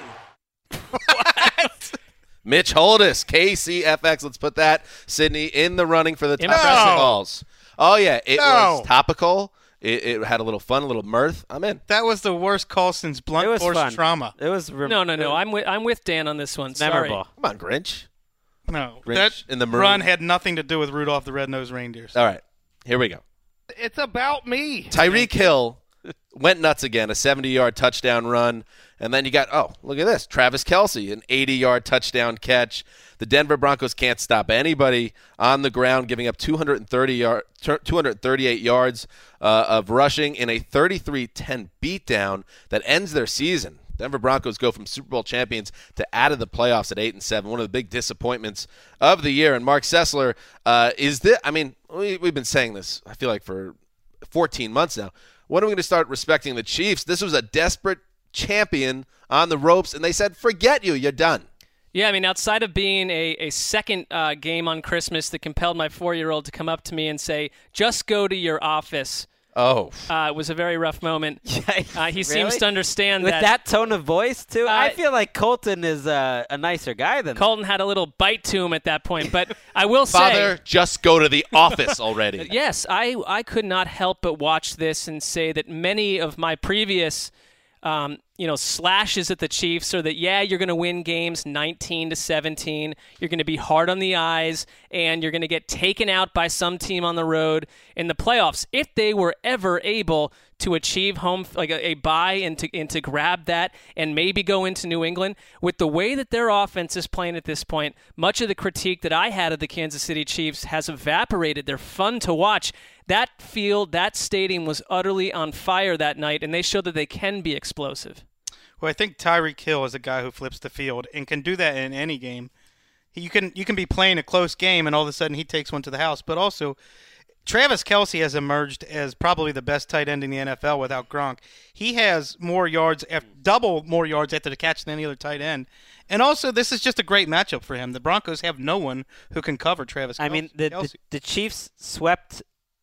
Speaker 2: What? Mitch Holdis, K C F X. Let's put that, Sydney, in the running for the top
Speaker 3: no.
Speaker 2: calls. Oh, yeah. It
Speaker 3: no.
Speaker 2: was topical. It, it had a little fun, a little mirth. I'm in.
Speaker 3: That was the worst call since blunt force
Speaker 5: fun.
Speaker 3: trauma.
Speaker 5: It was re-
Speaker 4: No, no, no. I'm with, I'm with Dan on this one. Sorry.
Speaker 5: Memorable.
Speaker 2: Come on, Grinch.
Speaker 3: No.
Speaker 2: Grinch
Speaker 3: that
Speaker 2: in the maroon.
Speaker 3: run had nothing to do with Rudolph the red-nosed reindeer.
Speaker 2: All right. Here we go.
Speaker 9: It's about me.
Speaker 2: Tyreek Hill went nuts again, a seventy-yard touchdown run. And then you got, oh, look at this, Travis Kelce, an eighty-yard touchdown catch. The Denver Broncos can't stop anybody on the ground, giving up two hundred thirty yard, two hundred thirty-eight yards uh, of rushing in a thirty-three ten beatdown that ends their season. Denver Broncos go from Super Bowl champions to out of the playoffs at eight and seven. One of the big disappointments of the year. And Mark Sessler uh, is this. I mean, we, we've been saying this, I feel like, for fourteen months now. When are we going to start respecting the Chiefs? This was a desperate champion on the ropes, and they said, forget you, you're done.
Speaker 4: Yeah, I mean, outside of being a, a second uh, game on Christmas that compelled my four-year-old to come up to me and say, just go to your office.
Speaker 2: Oh.
Speaker 4: Uh, it was a very rough moment. Uh, he
Speaker 5: really?
Speaker 4: seems to understand
Speaker 5: With
Speaker 4: that.
Speaker 5: With that tone of voice, too?
Speaker 4: Uh,
Speaker 5: I feel like Colton is uh, a nicer guy than
Speaker 4: Colton had a little bite to him at that point. But I will say...
Speaker 2: Father, just go to the office already.
Speaker 4: Yes, I, I could not help but watch this and say that many of my previous... Um, you know, slashes at the Chiefs are that, yeah, you're going to win games nineteen to seventeen. You're going to be hard on the eyes, and you're going to get taken out by some team on the road in the playoffs. If they were ever able to achieve home, like a, a bye and to, and to grab that and maybe go into New England, with the way that their offense is playing at this point, much of the critique that I had of the Kansas City Chiefs has evaporated. They're fun to watch. That field, that stadium was utterly on fire that night, and they showed that they can be explosive.
Speaker 3: Well, I think Tyreek Hill is a guy who flips the field and can do that in any game. You can you can be playing a close game, and all of a sudden he takes one to the house. But also, Travis Kelce has emerged as probably the best tight end in the N F L without Gronk. He has more yards, double more yards after the catch than any other tight end. And also, this is just a great matchup for him. The Broncos have no one who can cover Travis Kelce.
Speaker 5: I mean, the, the, the Chiefs swept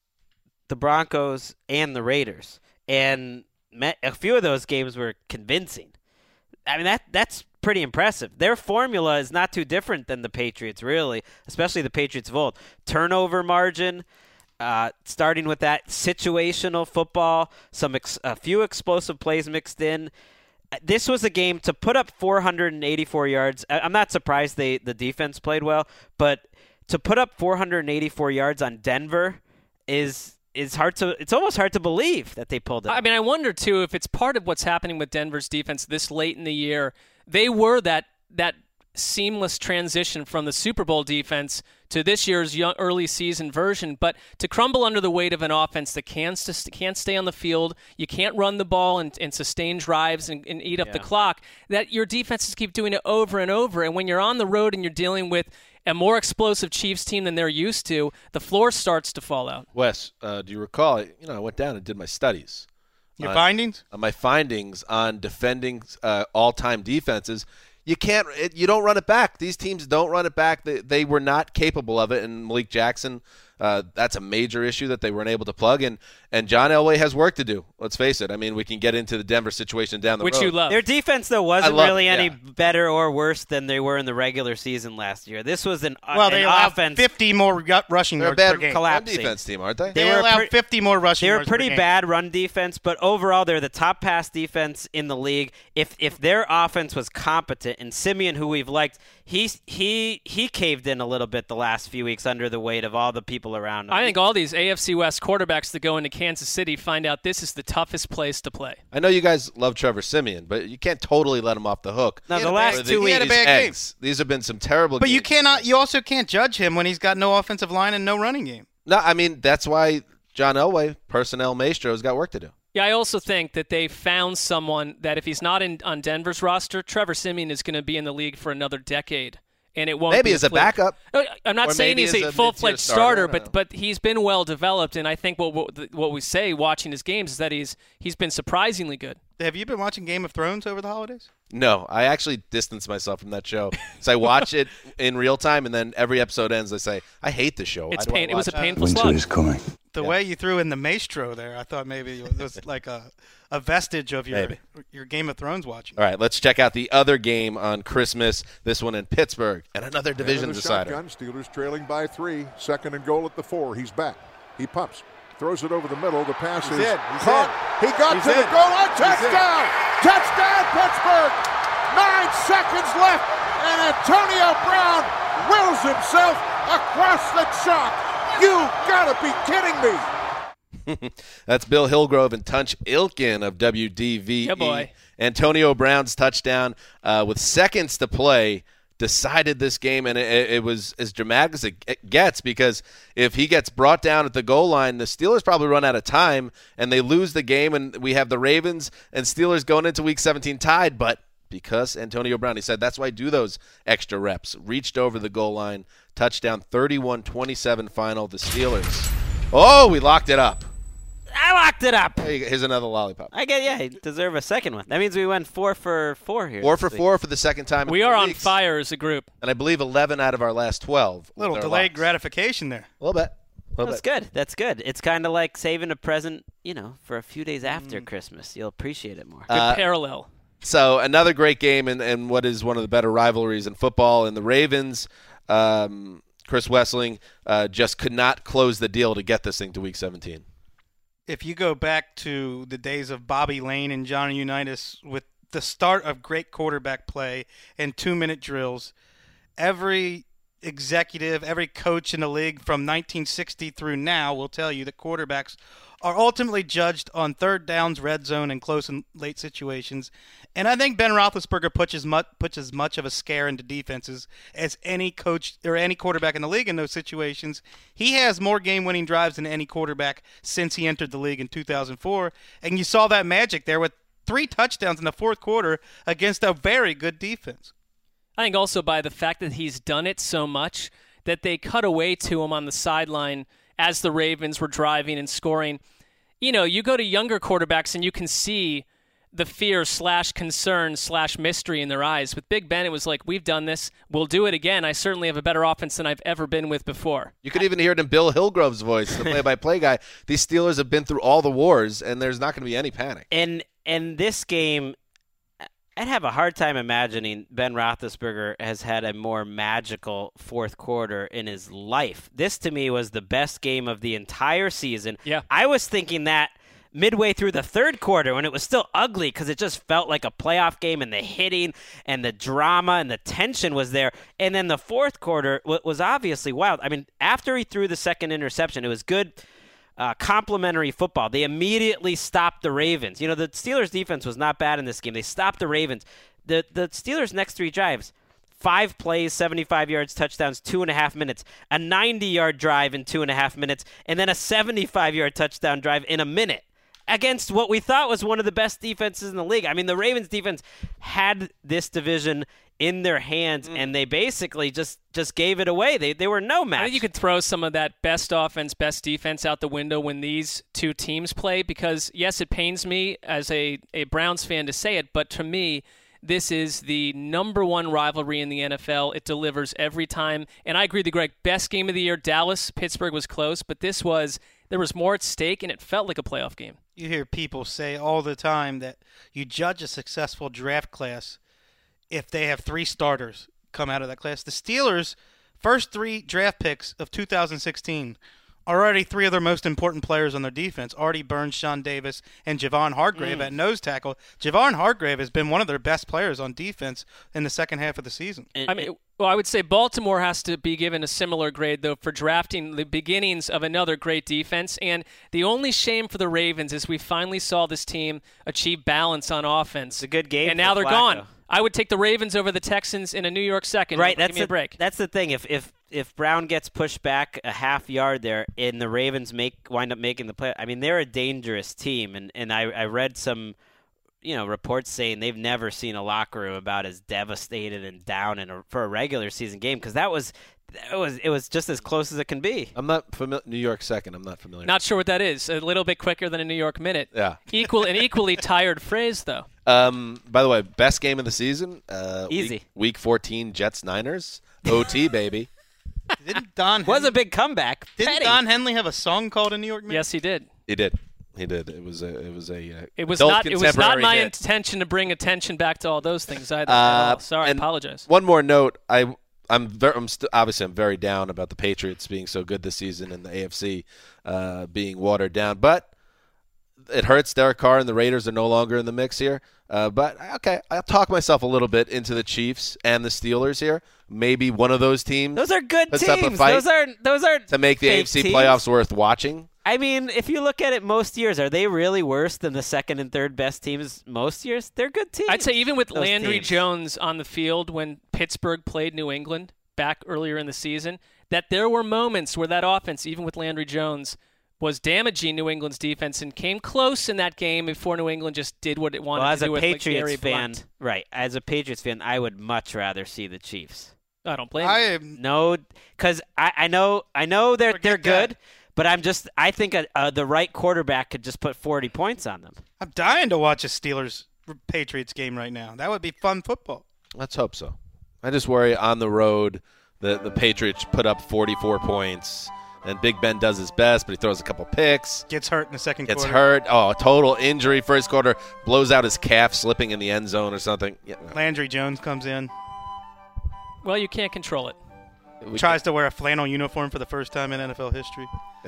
Speaker 5: the Broncos and the Raiders, and met, a few of those games were convincing. I mean, that that's pretty impressive. Their formula is not too different than the Patriots, really, especially the Patriots of old. Turnover margin, uh, starting with that situational football, some ex- a few explosive plays mixed in. This was a game to put up four hundred eighty-four yards. I'm not surprised they the defense played well, but to put up four hundred eighty-four yards on Denver is is hard to. It's almost hard to believe that they pulled it.
Speaker 4: I mean, I wonder too if it's part of what's happening with Denver's defense this late in the year. They were that that seamless transition from the Super Bowl defense to this year's young, early season version, but to crumble under the weight of an offense that can't, st- can't stay on the field, you can't run the ball and, and sustain drives and, and eat up
Speaker 5: Yeah.
Speaker 4: the clock, that your defenses keep doing it over and over. And when you're on the road and you're dealing with a more explosive Chiefs team than they're used to, the floor starts to fall out.
Speaker 2: Wes, uh, do you recall? You know, I went down and did my studies.
Speaker 3: Your
Speaker 2: on,
Speaker 3: findings?
Speaker 2: On my findings on defending uh, all-time defenses. You can't. It, you don't run it back. These teams don't run it back. They, they were not capable of it. And Malik Jackson, uh, that's a major issue that they weren't able to plug. And and John Elway has work to do. Let's face it. I mean, we can get into the Denver situation down the
Speaker 4: Which
Speaker 2: road.
Speaker 4: you love.
Speaker 5: Their defense, though, wasn't
Speaker 2: love-
Speaker 5: really any
Speaker 2: yeah.
Speaker 5: better or worse than they were in the regular season last year. This was an, uh,
Speaker 3: Well, they
Speaker 5: an
Speaker 3: allowed
Speaker 5: offense.
Speaker 3: fifty more ru- rushing
Speaker 2: They're a
Speaker 3: yards
Speaker 2: bad
Speaker 3: per game.
Speaker 2: run
Speaker 5: collapsing.
Speaker 2: defense team, aren't they?
Speaker 3: They,
Speaker 5: They were
Speaker 3: allowed
Speaker 5: pre-
Speaker 3: fifty more rushing
Speaker 5: They were
Speaker 3: yards per
Speaker 5: pretty
Speaker 3: game.
Speaker 5: bad run defense, but overall they're the top pass defense in the league. If if their offense was competent, and Simeon, who we've liked, he he he caved in a little bit the last few weeks under the weight of all the people around him.
Speaker 4: I think all these A F C West quarterbacks that go into Kansas City find out this is the toughest place to play.
Speaker 2: I know you guys love Trevor Simeon, but you can't totally let him off the hook.
Speaker 5: Now,
Speaker 3: He
Speaker 5: the
Speaker 3: had a
Speaker 5: last
Speaker 3: bad-
Speaker 5: two
Speaker 3: he
Speaker 5: weeks,
Speaker 3: had a
Speaker 2: These
Speaker 3: bad game.
Speaker 2: eggs. These have been some terrible
Speaker 3: But
Speaker 2: games.
Speaker 3: you cannot. You also can't judge him when he's got no offensive line and no running game.
Speaker 2: No, I mean, that's why John Elway, personnel maestro, has got work to do.
Speaker 4: Yeah, I also think that they found someone that if he's not in on Denver's roster, Trevor Simeon is going to be in the league for another decade, and it won't
Speaker 2: Maybe
Speaker 4: be
Speaker 2: as a
Speaker 4: fluke.
Speaker 2: backup.
Speaker 4: Uh, I'm not
Speaker 2: Or
Speaker 4: saying
Speaker 2: maybe
Speaker 4: he's
Speaker 2: as
Speaker 4: a,
Speaker 2: a
Speaker 4: full-fledged
Speaker 2: mid-tier starter, I
Speaker 4: starter,
Speaker 2: don't know.
Speaker 4: but but he's been well developed, and I think what, what what we say watching his games is that he's he's been surprisingly good.
Speaker 3: Have you been watching Game of Thrones over the holidays?
Speaker 2: No, I actually distance myself from that show. So I watch it in real time, and then every episode ends, I say, I hate the show. Why
Speaker 4: It's
Speaker 2: do I
Speaker 4: pain. It was a
Speaker 2: watch
Speaker 4: painful slog.
Speaker 10: coming.
Speaker 3: The
Speaker 2: Yeah.
Speaker 3: way you threw in the maestro there, I thought maybe it was like a, a vestige of your
Speaker 2: Maybe.
Speaker 3: your Game of Thrones watching.
Speaker 2: All right, let's check out the other game on Christmas, this one in Pittsburgh, and another division
Speaker 10: And the
Speaker 2: decider.
Speaker 10: shotgun, Steelers trailing by three. Second and goal at the four. He's back. He pumps. Throws it over the middle. The pass
Speaker 11: He's
Speaker 10: is
Speaker 11: in. He's
Speaker 10: caught.
Speaker 11: in.
Speaker 10: He got
Speaker 11: He's
Speaker 10: to the
Speaker 11: in.
Speaker 10: goal line.
Speaker 11: He's in.
Speaker 10: Touchdown! Touchdown, Pittsburgh! Nine seconds left, and Antonio Brown wills himself across the chalk. You gotta be kidding me!
Speaker 2: That's Bill Hillgrove and Tunch Ilkin of W D V E.
Speaker 4: Yeah, boy.
Speaker 2: Antonio Brown's touchdown uh, with seconds to play decided this game, and it, it was as dramatic as it gets because if he gets brought down at the goal line, the Steelers probably run out of time, and they lose the game, and we have the Ravens and Steelers going into Week seventeen tied, but because Antonio Brown, he said, that's why I do those extra reps, reached over the goal line, touchdown, thirty-one twenty-seven final, the Steelers. Oh, we locked it up.
Speaker 5: I locked it up.
Speaker 2: There you go. Here's another lollipop.
Speaker 5: I get yeah, I deserve a second one. That means we went four for four here.
Speaker 2: Four
Speaker 5: this
Speaker 2: for
Speaker 5: week.
Speaker 2: four for the second time in
Speaker 4: We
Speaker 2: three
Speaker 4: are on
Speaker 2: weeks.
Speaker 4: fire as a group.
Speaker 2: And I believe eleven out of our last twelve.
Speaker 3: Little
Speaker 2: with our
Speaker 3: delayed
Speaker 2: locks.
Speaker 3: gratification there.
Speaker 2: A little bit. A little
Speaker 5: That's
Speaker 2: bit.
Speaker 5: good. That's good. It's kind of like saving a present, you know, for a few days after
Speaker 3: Mm.
Speaker 5: Christmas. You'll appreciate it more.
Speaker 4: Good
Speaker 2: Uh,
Speaker 4: parallel.
Speaker 2: So another great game and and what is one of the better rivalries in football. And the Ravens, um, Chris Wessling, uh, just could not close the deal to get this thing to Week seventeen.
Speaker 3: If you go back to the days of Bobby Lane and Johnny Unitas with the start of great quarterback play and two-minute drills, every executive, every coach in the league from nineteen sixty through now will tell you that quarterbacks are ultimately judged on third downs, red zone, and close and late situations. And I think Ben Roethlisberger puts as much, puts as much of a scare into defenses as any coach or any quarterback in the league in those situations. He has more game-winning drives than any quarterback since he entered the league in two thousand four. And you saw that magic there with three touchdowns in the fourth quarter against a very good defense.
Speaker 4: I think also by the fact that he's done it so much that they cut away to him on the sideline as the Ravens were driving and scoring. You know, you go to younger quarterbacks and you can see the fear slash concern slash mystery in their eyes. With Big Ben, it was like, we've done this. We'll do it again. I certainly have a better offense than I've ever been with before.
Speaker 2: You could even hear it in Bill Hillgrove's voice, the play-by-play guy. These Steelers have been through all the wars, and there's not going to be any panic.
Speaker 5: And and this game, I'd have a hard time imagining Ben Roethlisberger has had a more magical fourth quarter in his life. This, to me, was the best game of the entire season.
Speaker 4: Yeah.
Speaker 5: I was thinking that midway through the third quarter when it was still ugly because it just felt like a playoff game and the hitting and the drama and the tension was there. And then the fourth quarter w- was obviously wild. I mean, after he threw the second interception, it was good. uh, complementary football. They immediately stopped the Ravens. You know, the Steelers' defense was not bad in this game. They stopped the Ravens. The the Steelers' next three drives, five plays, seventy-five yards, touchdowns, two and a half minutes, a ninety-yard drive in two and a half minutes, and then a seventy-five-yard touchdown drive in a minute against what we thought was one of the best defenses in the league. I mean, the Ravens defense had this division in their hands, mm. and they basically just, just gave it away. They they were no match.
Speaker 4: I think you could throw some of that best offense, best defense out the window when these two teams play because, yes, it pains me as a, a Browns fan to say it, but to me, this is the number one rivalry in the N F L. It delivers every time. And I agree with you, Greg. Best game of the year, Dallas. Pittsburgh was close, but this was – there was more at stake, and it felt like a playoff game.
Speaker 3: You hear people say all the time that you judge a successful draft class if they have three starters come out of that class. The Steelers' first three draft picks of two thousand sixteen are already three of their most important players on their defense. Artie Burns, Sean Davis, and Javon Hargrave mm. at nose tackle. Javon Hargrave has been one of their best players on defense in the second half of the season.
Speaker 4: I mean, well, I would say Baltimore has to be given a similar grade, though, for drafting the beginnings of another great defense. And the only shame for the Ravens is we finally saw this team achieve balance on offense.
Speaker 5: It's a good game.
Speaker 4: And now they're
Speaker 5: Flacco.
Speaker 4: gone. I would take the Ravens over the Texans in a New York second.
Speaker 5: Right,
Speaker 4: Give
Speaker 5: that's
Speaker 4: me a
Speaker 5: the,
Speaker 4: break.
Speaker 5: That's the thing. If if if Brown gets pushed back a half yard there, and the Ravens make wind up making the play, I mean they're a dangerous team. And and I, I read some, you know, reports saying they've never seen a locker room about as devastated and down in a, for a regular season game because that was. It was it was just as close as it can be.
Speaker 2: I'm not familiar. New York second. I'm not familiar.
Speaker 4: Not sure what that is. A little bit quicker than a New York minute.
Speaker 2: Yeah.
Speaker 4: Equal an equally tired phrase though.
Speaker 2: Um. By the way, best game of the season. Uh,
Speaker 5: Easy.
Speaker 2: Week, week fourteen, Jets Niners. O T baby.
Speaker 3: Didn't Don
Speaker 5: was a big comeback?
Speaker 3: Didn't
Speaker 5: Petty.
Speaker 3: Don Henley have a song called a New York minute?
Speaker 4: Yes, he did.
Speaker 2: He did. He did. It was a. It was a. Uh,
Speaker 4: it was
Speaker 2: adult
Speaker 4: not. It was not my
Speaker 2: hit.
Speaker 4: intention to bring attention back to all those things either.
Speaker 2: Uh,
Speaker 4: Sorry, I apologize.
Speaker 2: One more note. I. I'm very, I'm st- obviously I'm very down about the Patriots being so good this season and the A F C uh, being watered down, but it hurts. Derek Carr and the Raiders are no longer in the mix here. Uh, but okay, I'll talk myself a little bit into the Chiefs and the Steelers here. Maybe one of those teams.
Speaker 5: Those are good
Speaker 2: puts up a
Speaker 5: teams.
Speaker 2: fight
Speaker 5: Those are those are
Speaker 2: to make the A F C
Speaker 5: teams.
Speaker 2: playoffs worth watching.
Speaker 5: I mean, if you look at it most years, are they really worse than the second and third best teams most years? They're good teams.
Speaker 4: I'd say even with
Speaker 5: those
Speaker 4: Landry
Speaker 5: teams.
Speaker 4: Jones on the field when Pittsburgh played New England back earlier in the season, that there were moments where that offense, even with Landry Jones, was damaging New England's defense and came close in that game before New England just did what it wanted
Speaker 5: well, as
Speaker 4: to do
Speaker 5: a
Speaker 4: with
Speaker 5: Patriots
Speaker 4: like, Gary
Speaker 5: fan,
Speaker 4: Blunt.
Speaker 5: right? As a Patriots fan, I would much rather see the Chiefs.
Speaker 4: I don't blame
Speaker 3: I
Speaker 4: you.
Speaker 3: am
Speaker 5: No, because I, I know I know they're
Speaker 3: Forget
Speaker 5: they're good,
Speaker 3: that.
Speaker 5: but I'm just I think a, uh, the right quarterback could just put forty points on them.
Speaker 3: I'm dying to watch a Steelers Patriots game right now. That would be fun football.
Speaker 2: Let's hope so. I just worry on the road the the Patriots put up forty-four points. And Big Ben does his best, but he throws a couple picks.
Speaker 3: Gets hurt in the second
Speaker 2: Gets
Speaker 3: quarter.
Speaker 2: hurt. Oh, total injury first quarter. Blows out his calf, slipping in the end zone or something. Yeah.
Speaker 3: Landry Jones comes in.
Speaker 4: Well, you can't control it.
Speaker 2: We
Speaker 3: Tries to wear a flannel uniform for the first time in N F L history.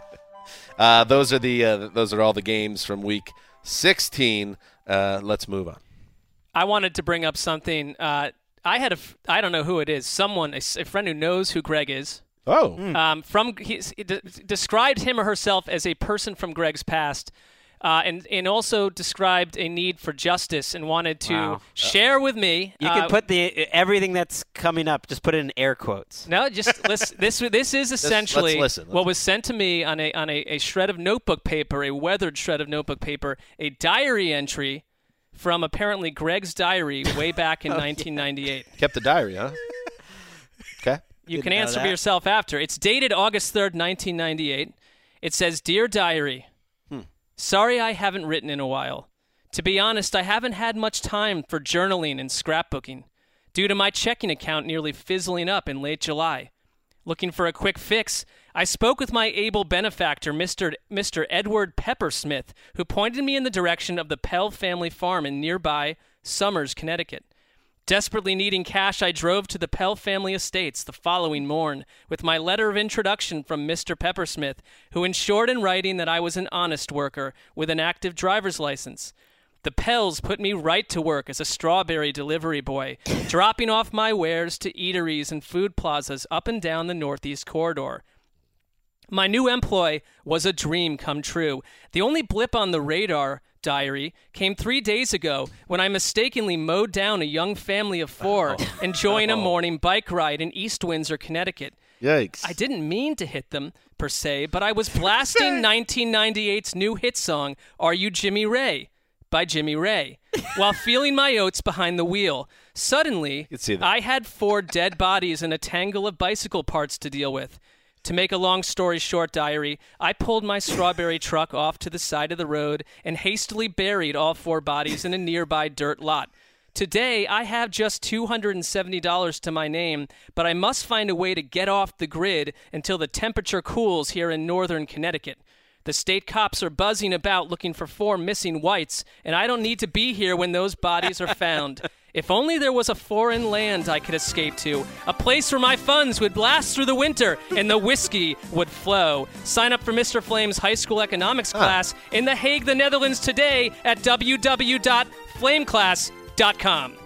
Speaker 2: Uh, those are the uh, those are all the games from week sixteen. Uh, let's move on.
Speaker 4: I wanted to bring up something. Uh, I had a, f- I don't know who it is, someone, a, s- a friend who knows who Greg is.
Speaker 2: Oh.
Speaker 4: Um, from he's, he d- described him or herself as a person from Greg's past, uh, and and also described a need for justice and wanted to
Speaker 5: Wow.
Speaker 4: share with me.
Speaker 5: You
Speaker 4: uh,
Speaker 5: can put the everything that's coming up, just put it in air quotes.
Speaker 4: No, just listen, this. This is essentially
Speaker 2: let's listen, let's
Speaker 4: what was sent to me on a on a, a shred of notebook paper, a weathered shred of notebook paper, a diary entry from apparently Greg's diary way back in
Speaker 5: Oh,
Speaker 4: nineteen ninety-eight.
Speaker 2: Kept a diary, huh? Okay.
Speaker 4: You
Speaker 5: Didn't
Speaker 4: can
Speaker 5: know
Speaker 4: answer for
Speaker 5: that.
Speaker 4: yourself after. It's dated August third, nineteen ninety-eight. It says, Dear Diary,
Speaker 2: Hmm.
Speaker 4: sorry I haven't written in a while. To be honest, I haven't had much time for journaling and scrapbooking due to my checking account nearly fizzling up in late July. Looking for a quick fix, I spoke with my able benefactor, Mister Mister Edward Peppersmith, who pointed me in the direction of the Pell family farm in nearby Somers, Connecticut. Desperately needing cash, I drove to the Pell family estates the following morn with my letter of introduction from Mister Peppersmith, who ensured in writing that I was an honest worker with an active driver's license. The Pells put me right to work as a strawberry delivery boy, dropping off my wares to eateries and food plazas up and down the Northeast Corridor. My new employ was a dream come true. The only blip on the radar, diary, came three days ago when I mistakenly mowed down a young family of four oh. enjoying a morning bike ride in East Windsor, Connecticut.
Speaker 2: Yikes.
Speaker 4: I didn't mean to hit them, per se, but I was blasting nineteen ninety-eight's new hit song, Are You Jimmy Ray? By Jimmy Ray, while feeling my oats behind the wheel. Suddenly, I had four dead bodies and a tangle of bicycle parts to deal with. To make a long story short, diary, I pulled my strawberry truck off to the side of the road and hastily buried all four bodies in a nearby dirt lot. Today, I have just two hundred seventy dollars to my name, but I must find a way to get off the grid until the temperature cools here in northern Connecticut. The state cops are buzzing about looking for four missing whites, and I don't need to be here when those bodies are found. If only there was a foreign land I could escape to, a place where my funds would blast through the winter and the whiskey would flow. Sign up for Mister Flame's high school economics class huh. in The Hague, the Netherlands today at w w w dot flame class dot com.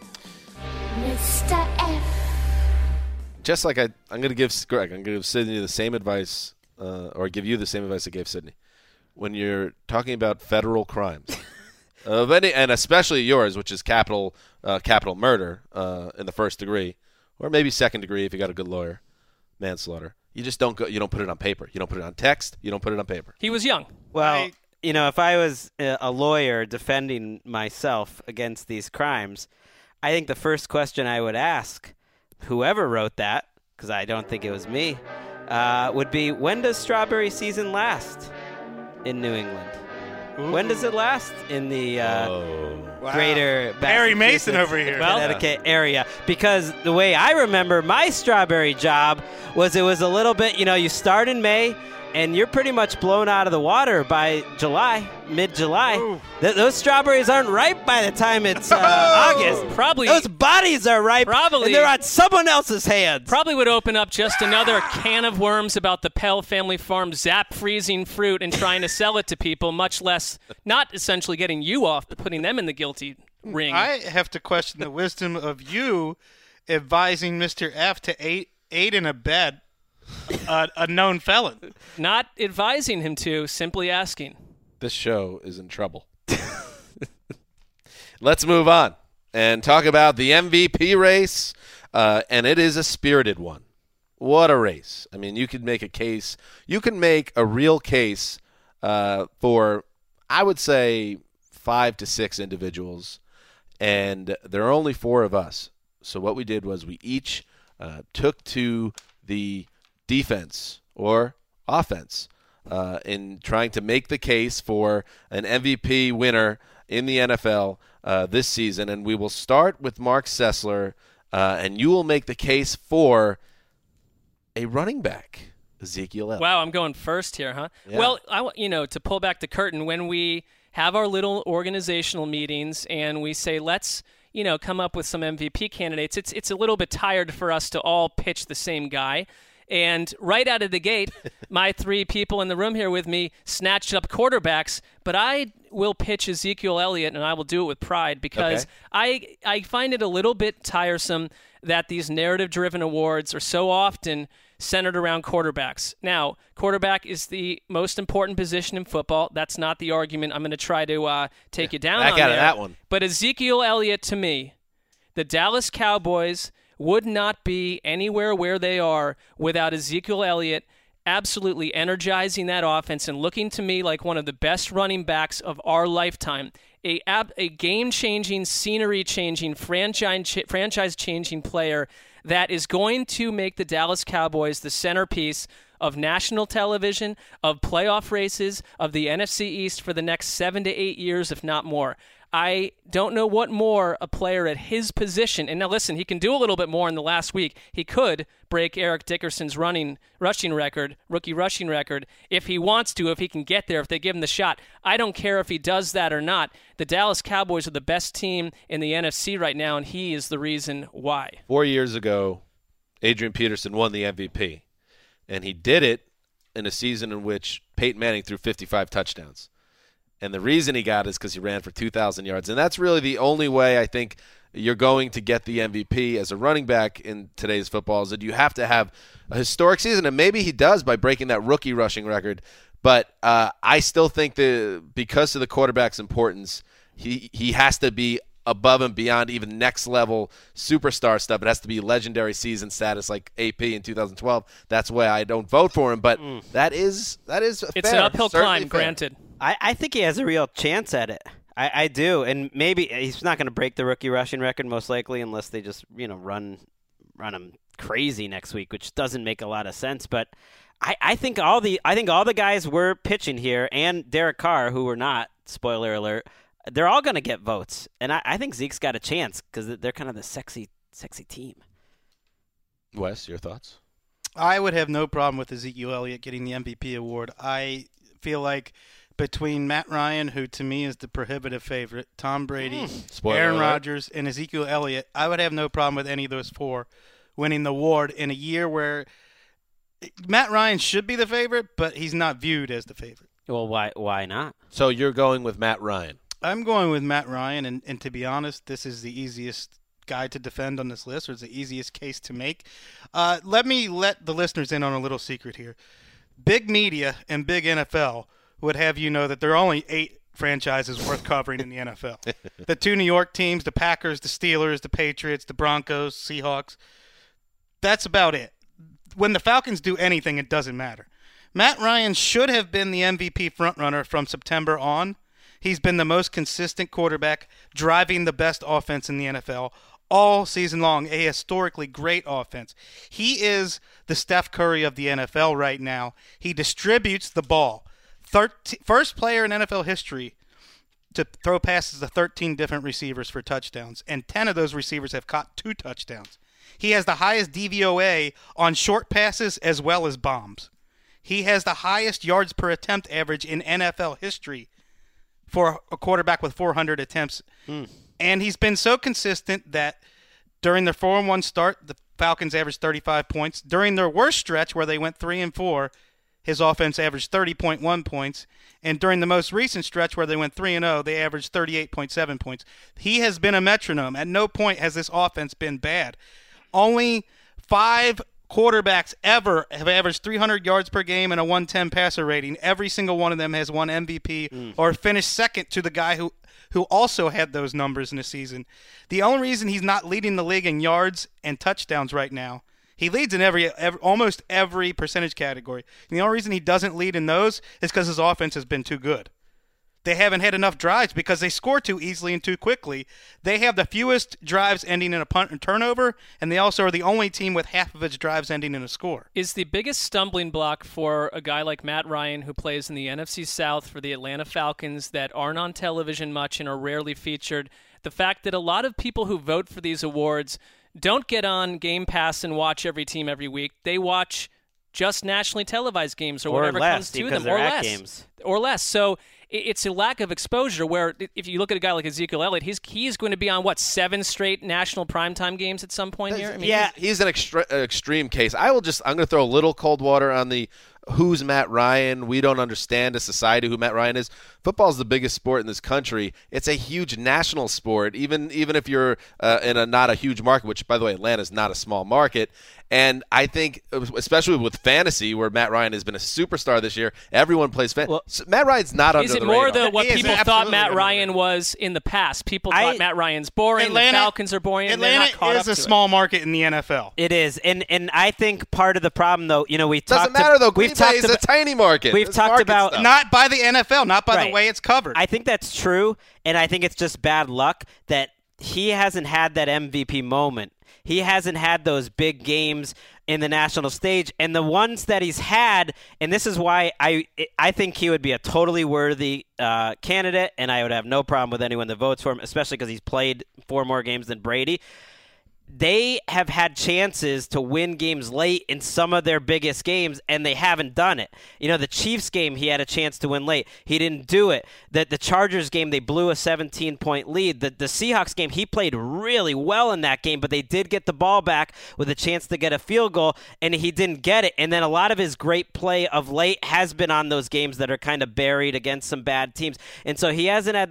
Speaker 7: Mister F.
Speaker 2: Just like I, I'm going to give Greg, I'm going to give Sydney the same advice, uh, or give you the same advice I gave Sydney. When you're talking about federal crimes, of any, and especially yours, which is capital uh, capital murder uh, in the first degree, or maybe second degree if you got a good lawyer, manslaughter. You just don't go. You don't put it on paper. You don't put it on text. You don't put it on paper.
Speaker 4: He was young.
Speaker 5: Well,
Speaker 3: I,
Speaker 5: you know, if I was a lawyer defending myself against these crimes, I think the first question I would ask whoever wrote that, because I don't think it was me, uh, would be, when does strawberry season last in New England? Ooh. When does it last in the uh,
Speaker 2: oh.
Speaker 3: wow.
Speaker 5: greater
Speaker 3: Barry Mason over here.
Speaker 5: Connecticut well, area? Because the way I remember my strawberry job was it was a little bit, you know, you start in May and you're pretty much blown out of the water by July, mid-July. Th- those strawberries aren't ripe by the time it's uh, August.
Speaker 4: Probably.
Speaker 5: Those bodies are ripe,
Speaker 4: probably,
Speaker 5: and they're on someone else's hands.
Speaker 4: Probably would open up just another can of worms about the Pell Family Farm zap freezing fruit and trying to sell it to people, much less not essentially getting you off, but putting them in the guilty ring.
Speaker 3: I have to question the wisdom of you advising Mister F to aid, aid in a bed a, a known felon.
Speaker 4: Not advising him to, simply asking.
Speaker 2: This show is in trouble. Let's move on and talk about the M V P race, uh, and it is a spirited one. What a race. I mean, you could make a case. You can make a real case uh, for, I would say, five to six individuals, and there are only four of us. So what we did was we each uh, took to the defense or offense uh, in trying to make the case for an M V P winner in the N F L uh, this season. And we will start with Mark Sessler, uh, and you will make the case for a running back, Ezekiel Elliott.
Speaker 4: Wow, I'm going first here, huh?
Speaker 2: Yeah.
Speaker 4: Well, I, you know, to pull back the curtain, when we have our little organizational meetings and we say, let's, you know, come up with some M V P candidates, it's it's a little bit tired for us to all pitch the same guy. And right out of the gate, my three people in the room here with me snatched up quarterbacks, but I will pitch Ezekiel Elliott, and I will do it with pride because okay. I I find it a little bit tiresome that these narrative-driven awards are so often centered around quarterbacks. Now, quarterback is the most important position in football. That's not the argument I'm going to try to uh, take you down
Speaker 2: Back
Speaker 4: on
Speaker 2: out
Speaker 4: there.
Speaker 2: of that one.
Speaker 4: But Ezekiel Elliott, to me, the Dallas Cowboys would not be anywhere where they are without Ezekiel Elliott absolutely energizing that offense and looking to me like one of the best running backs of our lifetime. A, a game-changing, scenery-changing, franchise-changing player that is going to make the Dallas Cowboys the centerpiece of national television, of playoff races, of the N F C East for the next seven to eight years, if not more. I don't know what more a player at his position, and now listen, he can do a little bit more in the last week. He could break Eric Dickerson's running rushing record, rookie rushing record, if he wants to, if he can get there, if they give him the shot. I don't care if he does that or not. The Dallas Cowboys are the best team in the N F C right now, and he is the reason why.
Speaker 2: Four years ago, Adrian Peterson won the M V P, and he did it in a season in which Peyton Manning threw fifty-five touchdowns. And the reason he got it is because he ran for two thousand yards. And that's really the only way I think you're going to get the M V P as a running back in today's football is that you have to have a historic season, and maybe he does by breaking that rookie rushing record. But uh, I still think that because of the quarterback's importance, he he has to be above and beyond even next level superstar stuff. It has to be legendary season status like A P in two thousand twelve. That's why I don't vote for him. But mm. that is that is
Speaker 4: it's
Speaker 2: fair,
Speaker 4: an uphill climb.
Speaker 2: Fair.
Speaker 4: Granted,
Speaker 5: I, I think he has a real chance at it. I, I do, and maybe he's not going to break the rookie rushing record most likely unless they just you know run run him crazy next week, which doesn't make a lot of sense. But I, I think all the I think all the guys we're pitching here and Derek Carr, who were not, spoiler alert, they're all going to get votes, and I, I think Zeke's got a chance because they're kind of the sexy sexy team.
Speaker 2: Wes, your thoughts?
Speaker 3: I would have no problem with Ezekiel Elliott getting the M V P award. I feel like between Matt Ryan, who to me is the prohibitive favorite, Tom Brady,
Speaker 2: mm.
Speaker 3: Aaron
Speaker 2: alert.
Speaker 3: Rodgers, and Ezekiel Elliott, I would have no problem with any of those four winning the award in a year where Matt Ryan should be the favorite, but he's not viewed as the favorite.
Speaker 5: Well, why why not?
Speaker 2: So you're going with Matt Ryan.
Speaker 3: I'm going with Matt Ryan, and, and to be honest, this is the easiest guy to defend on this list, or it's the easiest case to make. Uh, let me let the listeners in on a little secret here. Big media and big N F L would have you know that there are only eight franchises worth covering in the N F L. The two New York teams, the Packers, the Steelers, the Patriots, the Broncos, Seahawks. That's about it. When the Falcons do anything, it doesn't matter. Matt Ryan should have been the M V P frontrunner from September on. He's been the most consistent quarterback, driving the best offense in the N F L all season long, a historically great offense. He is the Steph Curry of the N F L right now. He distributes the ball. thirteen, first player in N F L history to throw passes to thirteen different receivers for touchdowns, and ten of those receivers have caught two touchdowns. He has the highest D V O A on short passes as well as bombs. He has the highest yards per attempt average in N F L history for a quarterback with four hundred attempts. Mm. And he's been so consistent that during their four and one start, the Falcons averaged thirty-five points. During their worst stretch where they went three and four, his offense averaged thirty point one points. And during the most recent stretch where they went three and oh, they averaged thirty-eight point seven points. He has been a metronome. At no point has this offense been bad. Only five quarterbacks ever have averaged three hundred yards per game and a one ten passer rating. Every single one of them has won M V P mm. or finished second to the guy who, who also had those numbers in a season. The only reason he's not leading the league in yards and touchdowns right now, he leads in every, every almost every percentage category. And the only reason he doesn't lead in those is because his offense has been too good. They haven't had enough drives because they score too easily and too quickly. They have the fewest drives ending in a punt and turnover, and they also are the only team with half of its drives ending in a score.
Speaker 4: Is the biggest stumbling block for a guy like Matt Ryan, who plays in the N F C South for the Atlanta Falcons, that aren't on television much and are rarely featured, the fact that a lot of people who vote for these awards don't get on Game Pass and watch every team every week. They watch just nationally televised games or,
Speaker 5: or
Speaker 4: whatever
Speaker 5: less,
Speaker 4: comes to
Speaker 5: because
Speaker 4: them,
Speaker 5: they're
Speaker 4: or
Speaker 5: at
Speaker 4: less,
Speaker 5: games.
Speaker 4: or less. So it's a lack of exposure where if you look at a guy like Ezekiel Elliott, he's he's going to be on, what, seven straight national primetime games at some point here? I mean,
Speaker 2: yeah, he's, he's an extre- extreme case. I will just – I'm going to throw a little cold water on the who's Matt Ryan. We don't understand as society who Matt Ryan is. Football is the biggest sport in this country. It's a huge national sport, even even if you're uh, in a not a huge market, which, by the way, Atlanta's not a small market. And I think, especially with fantasy, where Matt Ryan has been a superstar this year, everyone plays fantasy. Well, so Matt Ryan's not under the radar.
Speaker 4: Is it more than what
Speaker 3: He
Speaker 4: people thought Matt Ryan
Speaker 3: radar.
Speaker 4: was in the past? People
Speaker 5: I,
Speaker 4: thought Matt Ryan's boring,
Speaker 3: Atlanta,
Speaker 4: the Falcons are boring, and
Speaker 3: Atlanta
Speaker 4: they're not caught
Speaker 3: is
Speaker 4: up
Speaker 3: a
Speaker 4: to
Speaker 3: small
Speaker 4: it.
Speaker 3: market in the N F L.
Speaker 5: It is, and and I think part of the problem, though, you know, we
Speaker 2: doesn't
Speaker 5: talked
Speaker 2: matter
Speaker 5: to,
Speaker 2: though. Green
Speaker 5: we've
Speaker 2: Bay
Speaker 5: talked
Speaker 2: is
Speaker 5: about,
Speaker 2: a tiny market.
Speaker 5: We've
Speaker 2: It's
Speaker 5: talked
Speaker 2: market
Speaker 5: about
Speaker 2: stuff.
Speaker 3: Not by the N F L, not by
Speaker 5: Right.
Speaker 3: the way it's covered.
Speaker 5: I think that's true, and I think it's just bad luck that he hasn't had that M V P moment. He hasn't had those big games in the national stage, and the ones that he's had, and this is why I I think he would be a totally worthy uh, candidate, and I would have no problem with anyone that votes for him, especially because he's played four more games than Brady. They have had chances to win games late in some of their biggest games, and they haven't done it. You know, the Chiefs game, he had a chance to win late. He didn't do it. The, the Chargers game, they blew a seventeen-point lead. The, the Seahawks game, he played really well in that game, but they did get the ball back with a chance to get a field goal, and he didn't get it. And then a lot of his great play of late has been on those games that are kind of buried against some bad teams. And so he hasn't had those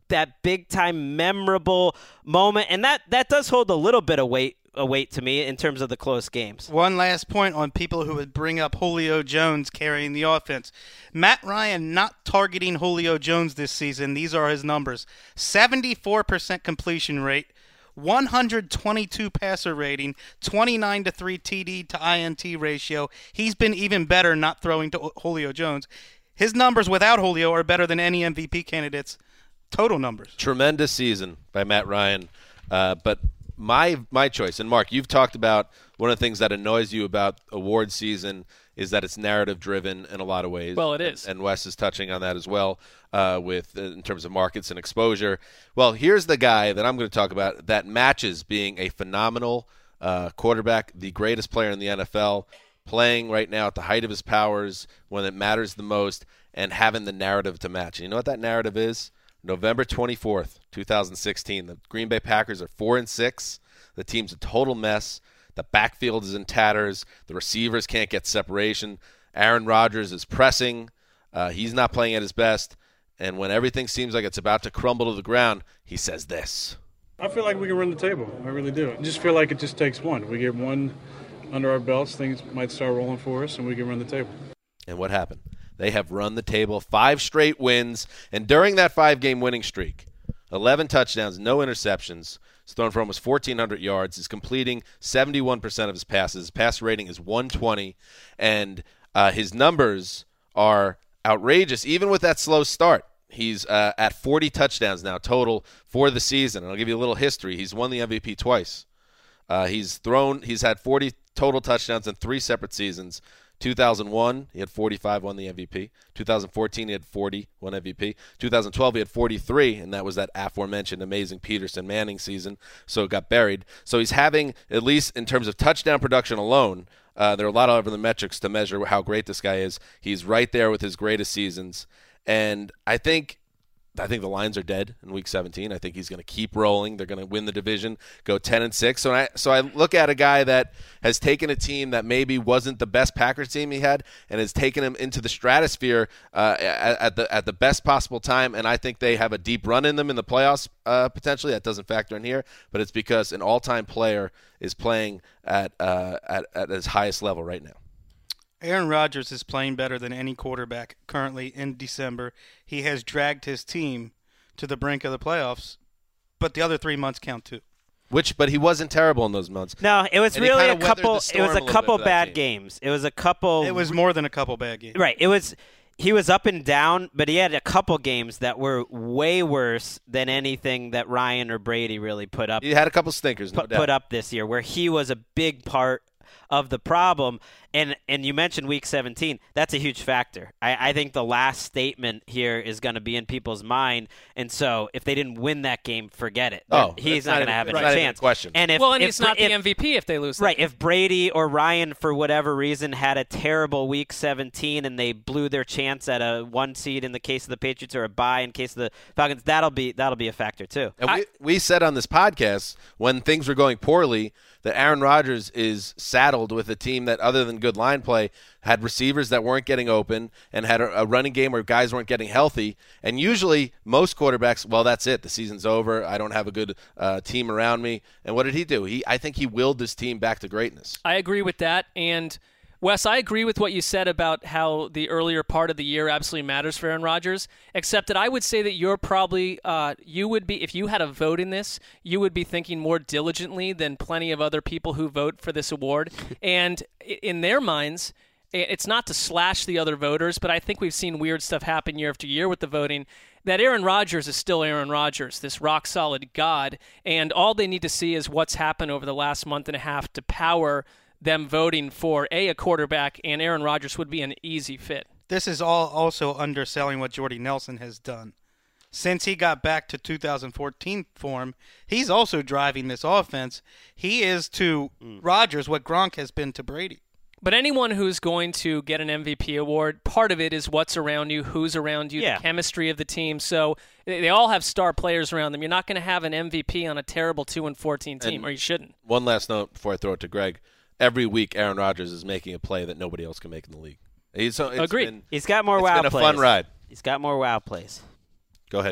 Speaker 5: that big time memorable moment, and that that does hold a little bit of weight a weight to me in terms of the close games.
Speaker 3: One last point on people who would bring up Julio Jones carrying the offense. Matt Ryan not targeting Julio Jones this season. These are his numbers. seventy-four percent completion rate, one hundred twenty-two passer rating, twenty-nine to three T D to I N T ratio. He's been even better not throwing to Julio Jones. His numbers without Julio are better than any M V P candidates' total numbers.
Speaker 2: Tremendous season by Matt Ryan. Uh, but my my choice, and Mark, you've talked about one of the things that annoys you about award season is that it's narrative-driven in a lot of ways.
Speaker 4: Well, it is.
Speaker 2: And Wes is touching on that as well uh, with in terms of markets and exposure. Well, here's the guy that I'm going to talk about that matches being a phenomenal uh, quarterback, the greatest player in the N F L, playing right now at the height of his powers when it matters the most, and having the narrative to match. And you know what that narrative is? November twenty-fourth, twenty sixteen. The Green Bay Packers are four and six. The team's a total mess. The backfield is in tatters. The receivers can't get separation. Aaron Rodgers is pressing. Uh, he's not playing at his best. And when everything seems like it's about to crumble to the ground, he says this.
Speaker 11: I feel like we can run the table. I really do. I just feel like it just takes one. We get one under our belts, things might start rolling for us, and we can run the table.
Speaker 2: And what happened? They have run the table, five straight wins, and during that five-game winning streak, eleven touchdowns, no interceptions. He's thrown for almost fourteen hundred yards. He's completing seventy-one percent of his passes. His pass rating is one twenty, and uh, his numbers are outrageous, even with that slow start. He's uh, at forty touchdowns now total for the season, and I'll give you a little history. He's won the M V P twice. Uh, he's thrown. He's had forty total touchdowns in three separate seasons. two thousand one, he had forty-five, won the M V P. two thousand fourteen, he had forty, won M V P. two thousand twelve, he had forty-three, and that was that aforementioned amazing Peterson Manning season, so it got buried. So he's having, at least in terms of touchdown production alone, uh, there are a lot of other metrics to measure how great this guy is. He's right there with his greatest seasons, and I think I think the Lions are dead in Week seventeen. I think he's going to keep rolling. They're going to win the division, go ten and six. So I so I look at a guy that has taken a team that maybe wasn't the best Packers team he had, and has taken him into the stratosphere uh, at, at the at the best possible time. And I think they have a deep run in them in the playoffs uh, potentially. That doesn't factor in here, but it's because an all-time player is playing at uh, at at his highest level right now.
Speaker 3: Aaron Rodgers is playing better than any quarterback currently in December. He has dragged his team to the brink of the playoffs, but the other three months count too.
Speaker 2: Which, but he wasn't terrible in those months.
Speaker 5: No, it was
Speaker 2: and he
Speaker 5: really a
Speaker 2: kinda weathered
Speaker 5: couple.
Speaker 2: the
Speaker 5: It
Speaker 2: storm
Speaker 5: was
Speaker 2: a
Speaker 5: a
Speaker 2: little
Speaker 5: couple
Speaker 2: bit for that
Speaker 5: bad
Speaker 2: team.
Speaker 5: games. It was a couple.
Speaker 3: It was more than a couple bad games.
Speaker 5: Right. It was. He was up and down, but he had a couple games that were way worse than anything that Ryan or Brady really put up.
Speaker 2: He had a couple stinkers, no
Speaker 5: put,
Speaker 2: doubt.
Speaker 5: put up this year, where he was a big part of the problem. And and you mentioned Week seventeen. That's a huge factor. I, I think the last statement here is going to be in people's mind. And so if they didn't win that game, forget it.
Speaker 2: Oh,
Speaker 5: he's
Speaker 2: not
Speaker 5: not going to
Speaker 2: even-
Speaker 5: have
Speaker 2: right.
Speaker 5: any
Speaker 2: Not even a
Speaker 5: chance.
Speaker 2: question.
Speaker 5: And if,
Speaker 4: well, and
Speaker 5: if,
Speaker 4: he's not
Speaker 5: if,
Speaker 4: the M V P if they lose. that
Speaker 5: Right.
Speaker 4: game.
Speaker 5: If Brady or Ryan, for whatever reason, had a terrible Week seventeen and they blew their chance at a one seed in the case of the Patriots or a bye in case of the Falcons, that'll be that'll be a factor too.
Speaker 2: And we, we said on this podcast when things were going poorly that Aaron Rodgers is saddled with a team that, other than good line play, had receivers that weren't getting open and had a, a running game where guys weren't getting healthy. And usually most quarterbacks, well, that's it. The season's over. I don't have a good uh, team around me. And what did he do? He, I think he willed this team back to greatness.
Speaker 4: I agree with that. And, Wes, I agree with what you said about how the earlier part of the year absolutely matters for Aaron Rodgers, except that I would say that you're probably, uh, you would be, if you had a vote in this, you would be thinking more diligently than plenty of other people who vote for this award. And in their minds, it's not to slash the other voters, but I think we've seen weird stuff happen year after year with the voting, that Aaron Rodgers is still Aaron Rodgers, this rock-solid god, and all they need to see is what's happened over the last month and a half to power them voting for, A, a quarterback, and Aaron Rodgers would be an easy fit.
Speaker 3: This is all also underselling what Jordy Nelson has done. Since he got back to two thousand fourteen form, he's also driving this offense. He is to mm. Rodgers what Gronk has been to Brady.
Speaker 4: But anyone who's going to get an M V P award, part of it is what's around you, who's around you,
Speaker 5: yeah.
Speaker 4: the chemistry of the team. So they all have star players around them. You're not going to have an M V P on a terrible two and fourteen team,
Speaker 2: and
Speaker 4: or you shouldn't.
Speaker 2: One last note before I throw it to Greg. Every week, Aaron Rodgers is making a play that nobody else can make in the league. He's, it's
Speaker 4: Agreed.
Speaker 2: Been,
Speaker 5: He's got more
Speaker 2: it's
Speaker 5: wow
Speaker 2: been a
Speaker 5: plays.
Speaker 2: fun ride.
Speaker 5: He's got more wow plays.
Speaker 2: Go ahead, Greg.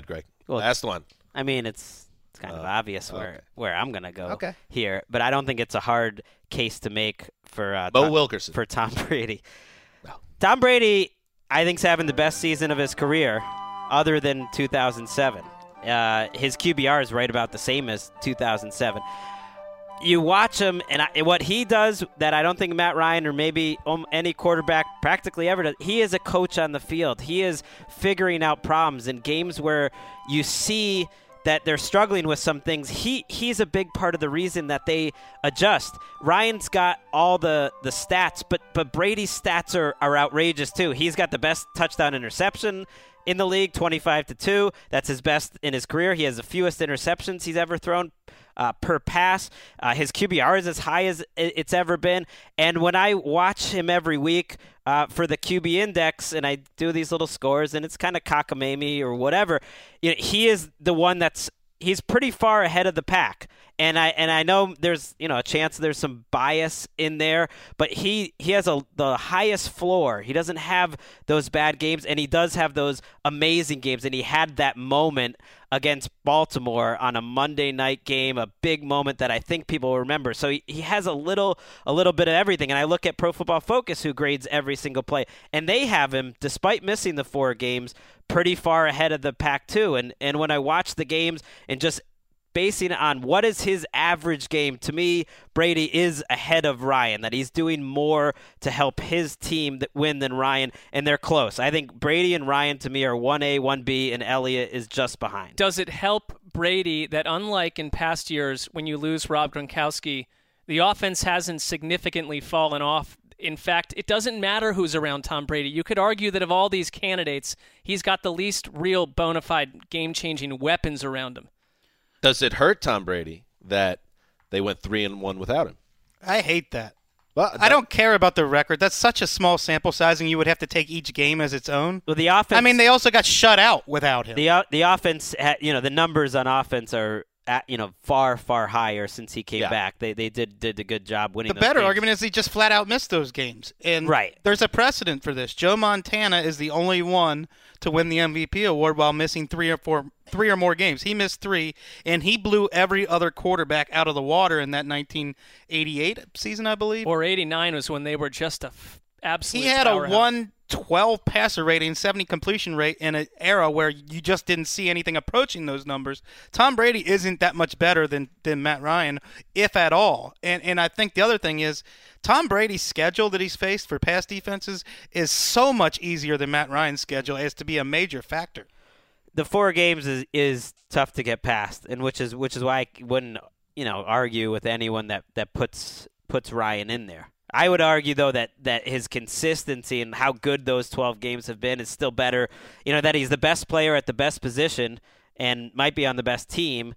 Speaker 5: Well,
Speaker 2: Last one.
Speaker 5: I mean, it's it's kind of
Speaker 2: Uh,
Speaker 5: obvious where,
Speaker 2: okay.
Speaker 5: where I'm going to go
Speaker 2: Okay.
Speaker 5: here, but I don't think it's a hard case to make for uh,
Speaker 2: Bo
Speaker 5: Tom,
Speaker 2: Wilkerson.
Speaker 5: for Tom Brady.
Speaker 2: No.
Speaker 5: Tom Brady, I think, is having the best season of his career, other than two thousand seven. Uh, his Q B R is right about the same as two thousand seven. You watch him, and I, what he does that I don't think Matt Ryan or maybe um, any quarterback practically ever does, he is a coach on the field. He is figuring out problems in games where you see that they're struggling with some things. He he's a big part of the reason that they adjust. Ryan's got all the, the stats, but but Brady's stats are, are outrageous too. He's got the best touchdown interception in the league, twenty-five to two. That's his best in his career. He has the fewest interceptions he's ever thrown uh, per pass. Uh, his Q B R is as high as it's ever been. And when I watch him every week uh, for the Q B index, and I do these little scores, and it's kind of cockamamie or whatever, you know, he is the one that's he's pretty far ahead of the pack. And I and I know there's you know a chance there's some bias in there, but he, he has a the highest floor. He doesn't have those bad games, and he does have those amazing games. And he had that moment against Baltimore on a Monday night game, a big moment that I think people will remember. So he, he has a little a little bit of everything. And I look at Pro Football Focus, who grades every single play, and they have him, despite missing the four games, pretty far ahead of the pack too. And and when I watch the games and just basing it on what is his average game, to me, Brady is ahead of Ryan, that he's doing more to help his team win than Ryan, and they're close. I think Brady and Ryan, to me, are one A, one B, and Elliott is just behind.
Speaker 4: Does it help Brady that, unlike in past years when you lose Rob Gronkowski, the offense hasn't significantly fallen off? In fact, it doesn't matter who's around Tom Brady. You could argue that of all these candidates, he's got the least real bona fide game-changing weapons around him.
Speaker 2: Does it hurt Tom Brady that they went three and one without him?
Speaker 3: I hate that.
Speaker 2: Well,
Speaker 3: I don't care about the record. That's such a small sample sizing. You would have to take each game as its own.
Speaker 5: Well, the offense.
Speaker 3: I mean, they also got shut out without him.
Speaker 5: The the offense, had, you know, the numbers on offense are at, you know, far far higher since he came
Speaker 3: Yeah.
Speaker 5: back. They they did did a good job winning.
Speaker 3: The
Speaker 5: those
Speaker 3: better
Speaker 5: games.
Speaker 3: argument is he just flat out missed those games. And
Speaker 5: Right.
Speaker 3: there's a precedent for this. Joe Montana is the only one to win the M V P award while missing three or four three or more games. He missed three, and he blew every other quarterback out of the water in that nineteen eighty-eight season, I believe.
Speaker 4: Or eighty-nine was when they were just a f- absolute
Speaker 3: He had
Speaker 4: powerhouse.
Speaker 3: a one twelve passer rating, seventy completion rate in an era where you just didn't see anything approaching those numbers. Tom Brady isn't that much better than, than Matt Ryan, if at all. And and I think the other thing is Tom Brady's schedule that he's faced for pass defenses is so much easier than Matt Ryan's schedule as to be a major factor.
Speaker 5: The four games is, is tough to get past, and which is which is why I wouldn't you know argue with anyone that, that puts puts Ryan in there. I would argue though that, that his consistency and how good those twelve games have been is still better. You know that he's the best player at the best position and might be on the best team.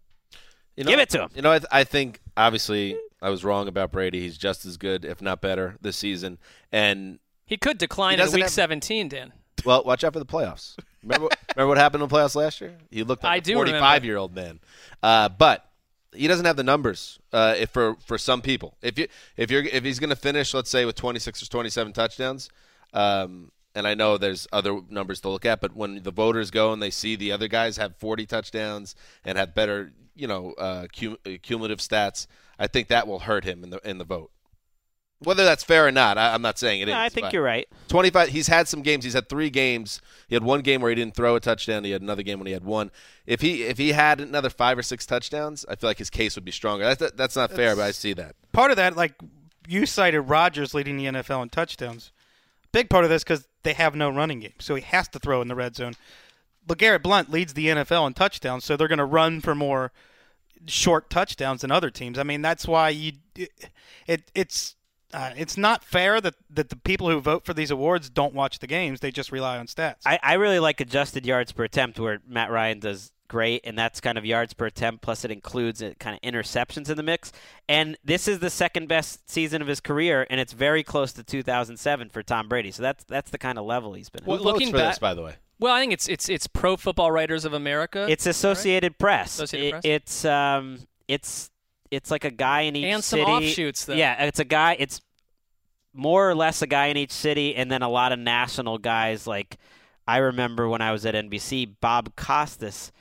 Speaker 2: You know,
Speaker 5: Give it to him.
Speaker 2: You know, I, th- I think obviously I was wrong about Brady. He's just as good, if not better, this season. And
Speaker 4: He could decline
Speaker 2: He
Speaker 4: in
Speaker 2: doesn't
Speaker 4: week
Speaker 2: have-
Speaker 4: seventeen, Dan.
Speaker 2: well, watch out for the playoffs. Remember, what- remember what happened in the playoffs last year? He looked
Speaker 4: I
Speaker 2: like
Speaker 4: do
Speaker 2: a forty-five-year-old man. Uh, but he doesn't have the numbers uh, if for for some people. If you if you're if he's going to finish, let's say with twenty-six or twenty-seven touchdowns, um, and I know there's other numbers to look at, but when the voters go and they see the other guys have forty touchdowns and have better, you know, uh, cum- cumulative stats, I think that will hurt him in the in the vote. Whether that's fair or not, I, I'm not saying it
Speaker 5: No,
Speaker 2: is.
Speaker 5: I think
Speaker 2: but
Speaker 5: you're right.
Speaker 2: twenty-five. He's had some games. He's had three games. He had one game where he didn't throw a touchdown. He had another game when he had one. If he if he had another five or six touchdowns, I feel like his case would be stronger. That's that's not fair, but I see that.
Speaker 3: Part of that, like you cited, Rodgers leading the N F L in touchdowns. Big part of this because they have no running game, so he has to throw in the red zone. LeGarrette Blount leads the N F L in touchdowns, so they're going to run for more short touchdowns than other teams. I mean, that's why you it, it it's. Uh, it's not fair that, that the people who vote for these awards don't watch the games. They just rely on stats.
Speaker 5: I, I really like adjusted yards per attempt where Matt Ryan does great, and that's kind of yards per attempt, plus it includes uh, kind of interceptions in the mix. And this is the second best season of his career, and it's very close to two thousand seven for Tom Brady. So that's that's the kind of level he's been at.
Speaker 4: Well,
Speaker 2: Who votes
Speaker 4: looking
Speaker 2: for
Speaker 4: back,
Speaker 2: this, by the way?
Speaker 4: Well, I think it's it's it's Pro Football Writers of America.
Speaker 5: It's Associated Press.
Speaker 4: Associated
Speaker 5: It-
Speaker 4: Press?
Speaker 5: It's um it's it's like a guy in each
Speaker 4: And some
Speaker 5: city.
Speaker 4: offshoots, though.
Speaker 5: Yeah, it's a guy. It's more or less a guy in each city, and then a lot of national guys. Like I remember when I was at N B C, Bob Costas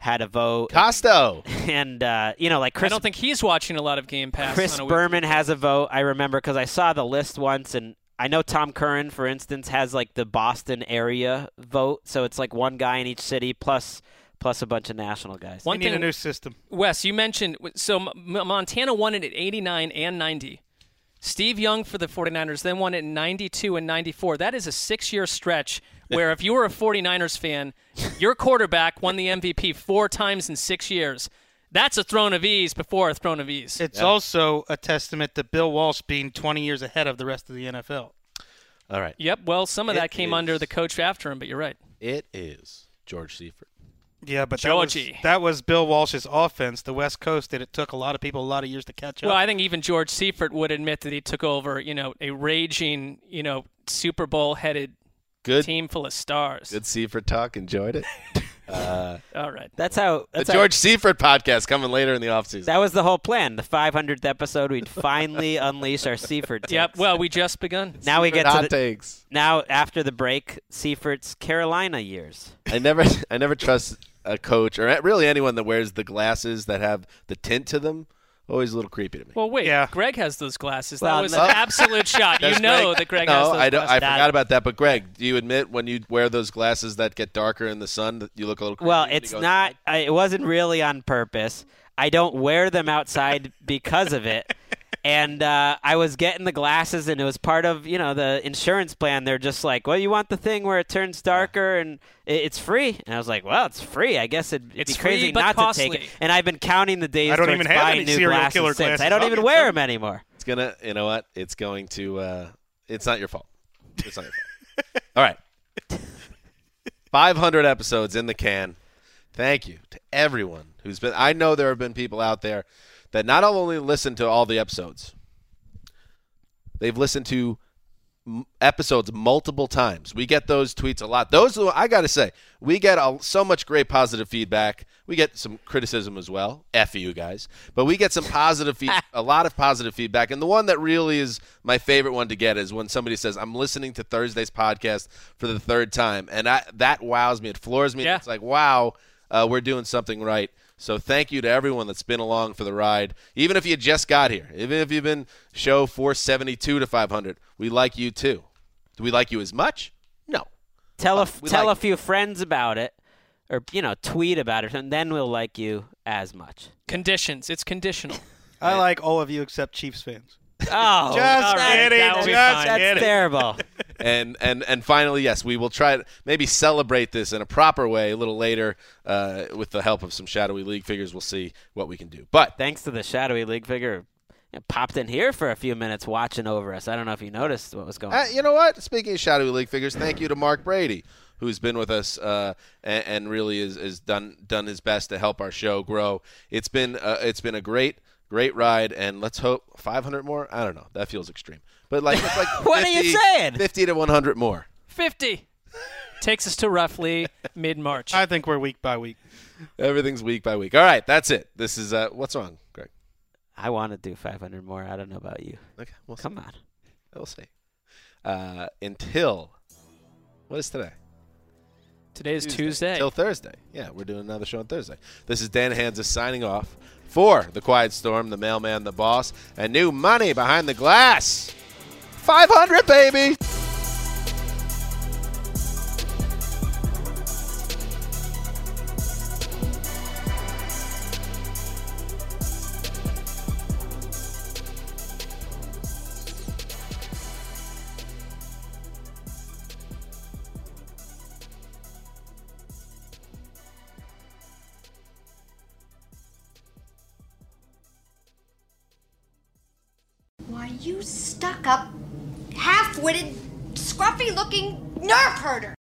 Speaker 5: had a vote.
Speaker 2: Costo.
Speaker 5: And, uh, you know, like Chris.
Speaker 4: I don't think he's watching a lot of Game Pass.
Speaker 5: Chris
Speaker 4: on a
Speaker 5: Berman
Speaker 4: weekly
Speaker 5: has a vote. I remember because I saw the list once, and I know Tom Curran, for instance, has like the Boston area vote. So it's like one guy in each city plus plus a bunch of national guys.
Speaker 3: We need a new system.
Speaker 4: Wes, you mentioned so M- Montana won it at eighty-nine and ninety. Steve Young for the 49ers then won it in ninety-two and ninety-four. That is a six-year stretch where if you were a 49ers fan, your quarterback won the M V P four times in six years. That's a throne of ease before a throne of ease.
Speaker 3: It's
Speaker 2: Yeah.
Speaker 3: also a testament to Bill Walsh being twenty years ahead of the rest of the N F L.
Speaker 2: All right.
Speaker 4: Yep, well, some of
Speaker 2: It
Speaker 4: that came
Speaker 2: is-
Speaker 4: under the coach after him, but you're right.
Speaker 2: It is George Seifert.
Speaker 3: Yeah, but that was,
Speaker 4: Georgie.
Speaker 3: that was Bill Walsh's offense. The West Coast did. It took a lot of people a lot of years to catch up.
Speaker 4: Well, I think even George Seifert would admit that he took over, you know, a raging, you know, Super Bowl-headed
Speaker 2: Good.
Speaker 4: team full of stars.
Speaker 2: Good Seifert talk. Enjoyed it. Uh,
Speaker 4: All right.
Speaker 5: That's how. That's
Speaker 2: the
Speaker 5: how,
Speaker 2: George Seifert podcast coming later in the offseason.
Speaker 5: That was the whole plan. The five hundredth episode, we'd finally unleash our Seifert takes.
Speaker 4: Yep, well, we just begun.
Speaker 5: Now we
Speaker 2: Seifert
Speaker 5: get to
Speaker 2: hot
Speaker 5: the,
Speaker 2: takes.
Speaker 5: now after the break, Seifert's Carolina years.
Speaker 2: I never, I never trust a coach or really anyone that wears the glasses that have the tint to them. Always a little creepy to me.
Speaker 4: Well, wait.
Speaker 3: Yeah.
Speaker 4: Greg has those glasses.
Speaker 5: Well,
Speaker 4: that was
Speaker 5: no.
Speaker 4: an absolute shot. You
Speaker 2: Does
Speaker 4: know
Speaker 2: Greg-
Speaker 4: that Greg
Speaker 2: no,
Speaker 4: has those
Speaker 2: I, don't, I
Speaker 4: glasses.
Speaker 2: forgot about that. But Greg, do you admit when you wear those glasses that get darker in the sun that you look a little creepy?
Speaker 5: Well,
Speaker 2: when you
Speaker 5: it's
Speaker 2: go
Speaker 5: not. I, it wasn't really on purpose. I don't wear them outside because of it. And uh, I was getting the glasses, and it was part of, you know, the insurance plan. They're just like, well, you want the thing where it turns darker and it, it's free. And I was like, well, it's free. I guess it'd, it'd
Speaker 4: It's
Speaker 5: be crazy
Speaker 4: free, but
Speaker 5: not
Speaker 4: costly.
Speaker 5: to take it. And I've been counting the days
Speaker 3: I don't
Speaker 5: towards
Speaker 3: even have
Speaker 5: buying
Speaker 3: any
Speaker 5: new
Speaker 3: serial
Speaker 5: glasses
Speaker 3: killer
Speaker 5: since.
Speaker 3: glasses.
Speaker 5: I don't
Speaker 3: I'll
Speaker 5: even
Speaker 3: get
Speaker 5: wear
Speaker 3: them.
Speaker 5: them anymore.
Speaker 2: It's gonna, you know what? It's going to. Uh, it's not your fault. It's not your fault. All right. five hundred episodes in the can. Thank you to everyone who's been. I know there have been people out there that not only listen to all the episodes, they've listened to m- episodes multiple times. We get those tweets a lot. Those, I got to say, we get a, so much great positive feedback. We get some criticism as well. F you guys. But we get some positive feedback, a lot of positive feedback. And the one that really is my favorite one to get is when somebody says, I'm listening to Thursday's podcast for the third time. And I, that wows me. It floors me.
Speaker 4: Yeah.
Speaker 2: It's like, wow, uh, we're doing something right. So thank you to everyone that's been along for the ride. Even if you just got here, even if you've been show four seventy-two to five hundred, we like you too. Do we like you as much? No.
Speaker 5: Tell a,
Speaker 2: Uh, we
Speaker 5: tell
Speaker 2: like
Speaker 5: a few friends about it, or, you know, tweet about it, and then we'll like you as much.
Speaker 4: Conditions. It's conditional.
Speaker 3: I like all of you except Chiefs fans.
Speaker 5: Oh,
Speaker 3: Just
Speaker 5: all right,
Speaker 3: kidding,
Speaker 5: that would be
Speaker 3: just
Speaker 5: fine. That's
Speaker 3: kidding.
Speaker 5: terrible.
Speaker 2: And and and finally, yes, we will try to maybe celebrate this in a proper way a little later uh, with the help of some shadowy league figures. We'll see what we can do. But
Speaker 5: Thanks to the shadowy league figure, it popped in here for a few minutes watching over us. I don't know if you noticed what was going
Speaker 2: uh,
Speaker 5: on.
Speaker 2: you know what? Speaking of shadowy league figures, thank you to Mark Brady, who's been with us uh, and, and really is, is done done his best to help our show grow. It's been uh, it's been a great. Great ride, and let's hope five hundred more. I don't know. That feels extreme, but like it's like
Speaker 5: What are you
Speaker 2: fifty
Speaker 5: saying?
Speaker 2: fifty to one hundred more.
Speaker 4: fifty. Takes us to roughly mid-March.
Speaker 3: I think we're week by week.
Speaker 2: Everything's week by week. All right, that's it. This is uh, what's wrong, Greg?
Speaker 5: I want to do five hundred more. I don't know about you.
Speaker 2: Okay, we'll see.
Speaker 5: Come on.
Speaker 2: We'll see. Uh, until what is today?
Speaker 4: Today is Tuesday.
Speaker 2: Until Thursday. Yeah, we're doing another show on Thursday. This is Dan Hansa signing off for The Quiet Storm, The Mailman, The Boss, and new money behind the glass. five hundred, baby!
Speaker 12: Why, you stuck-up, half-witted, scruffy-looking nerve herder!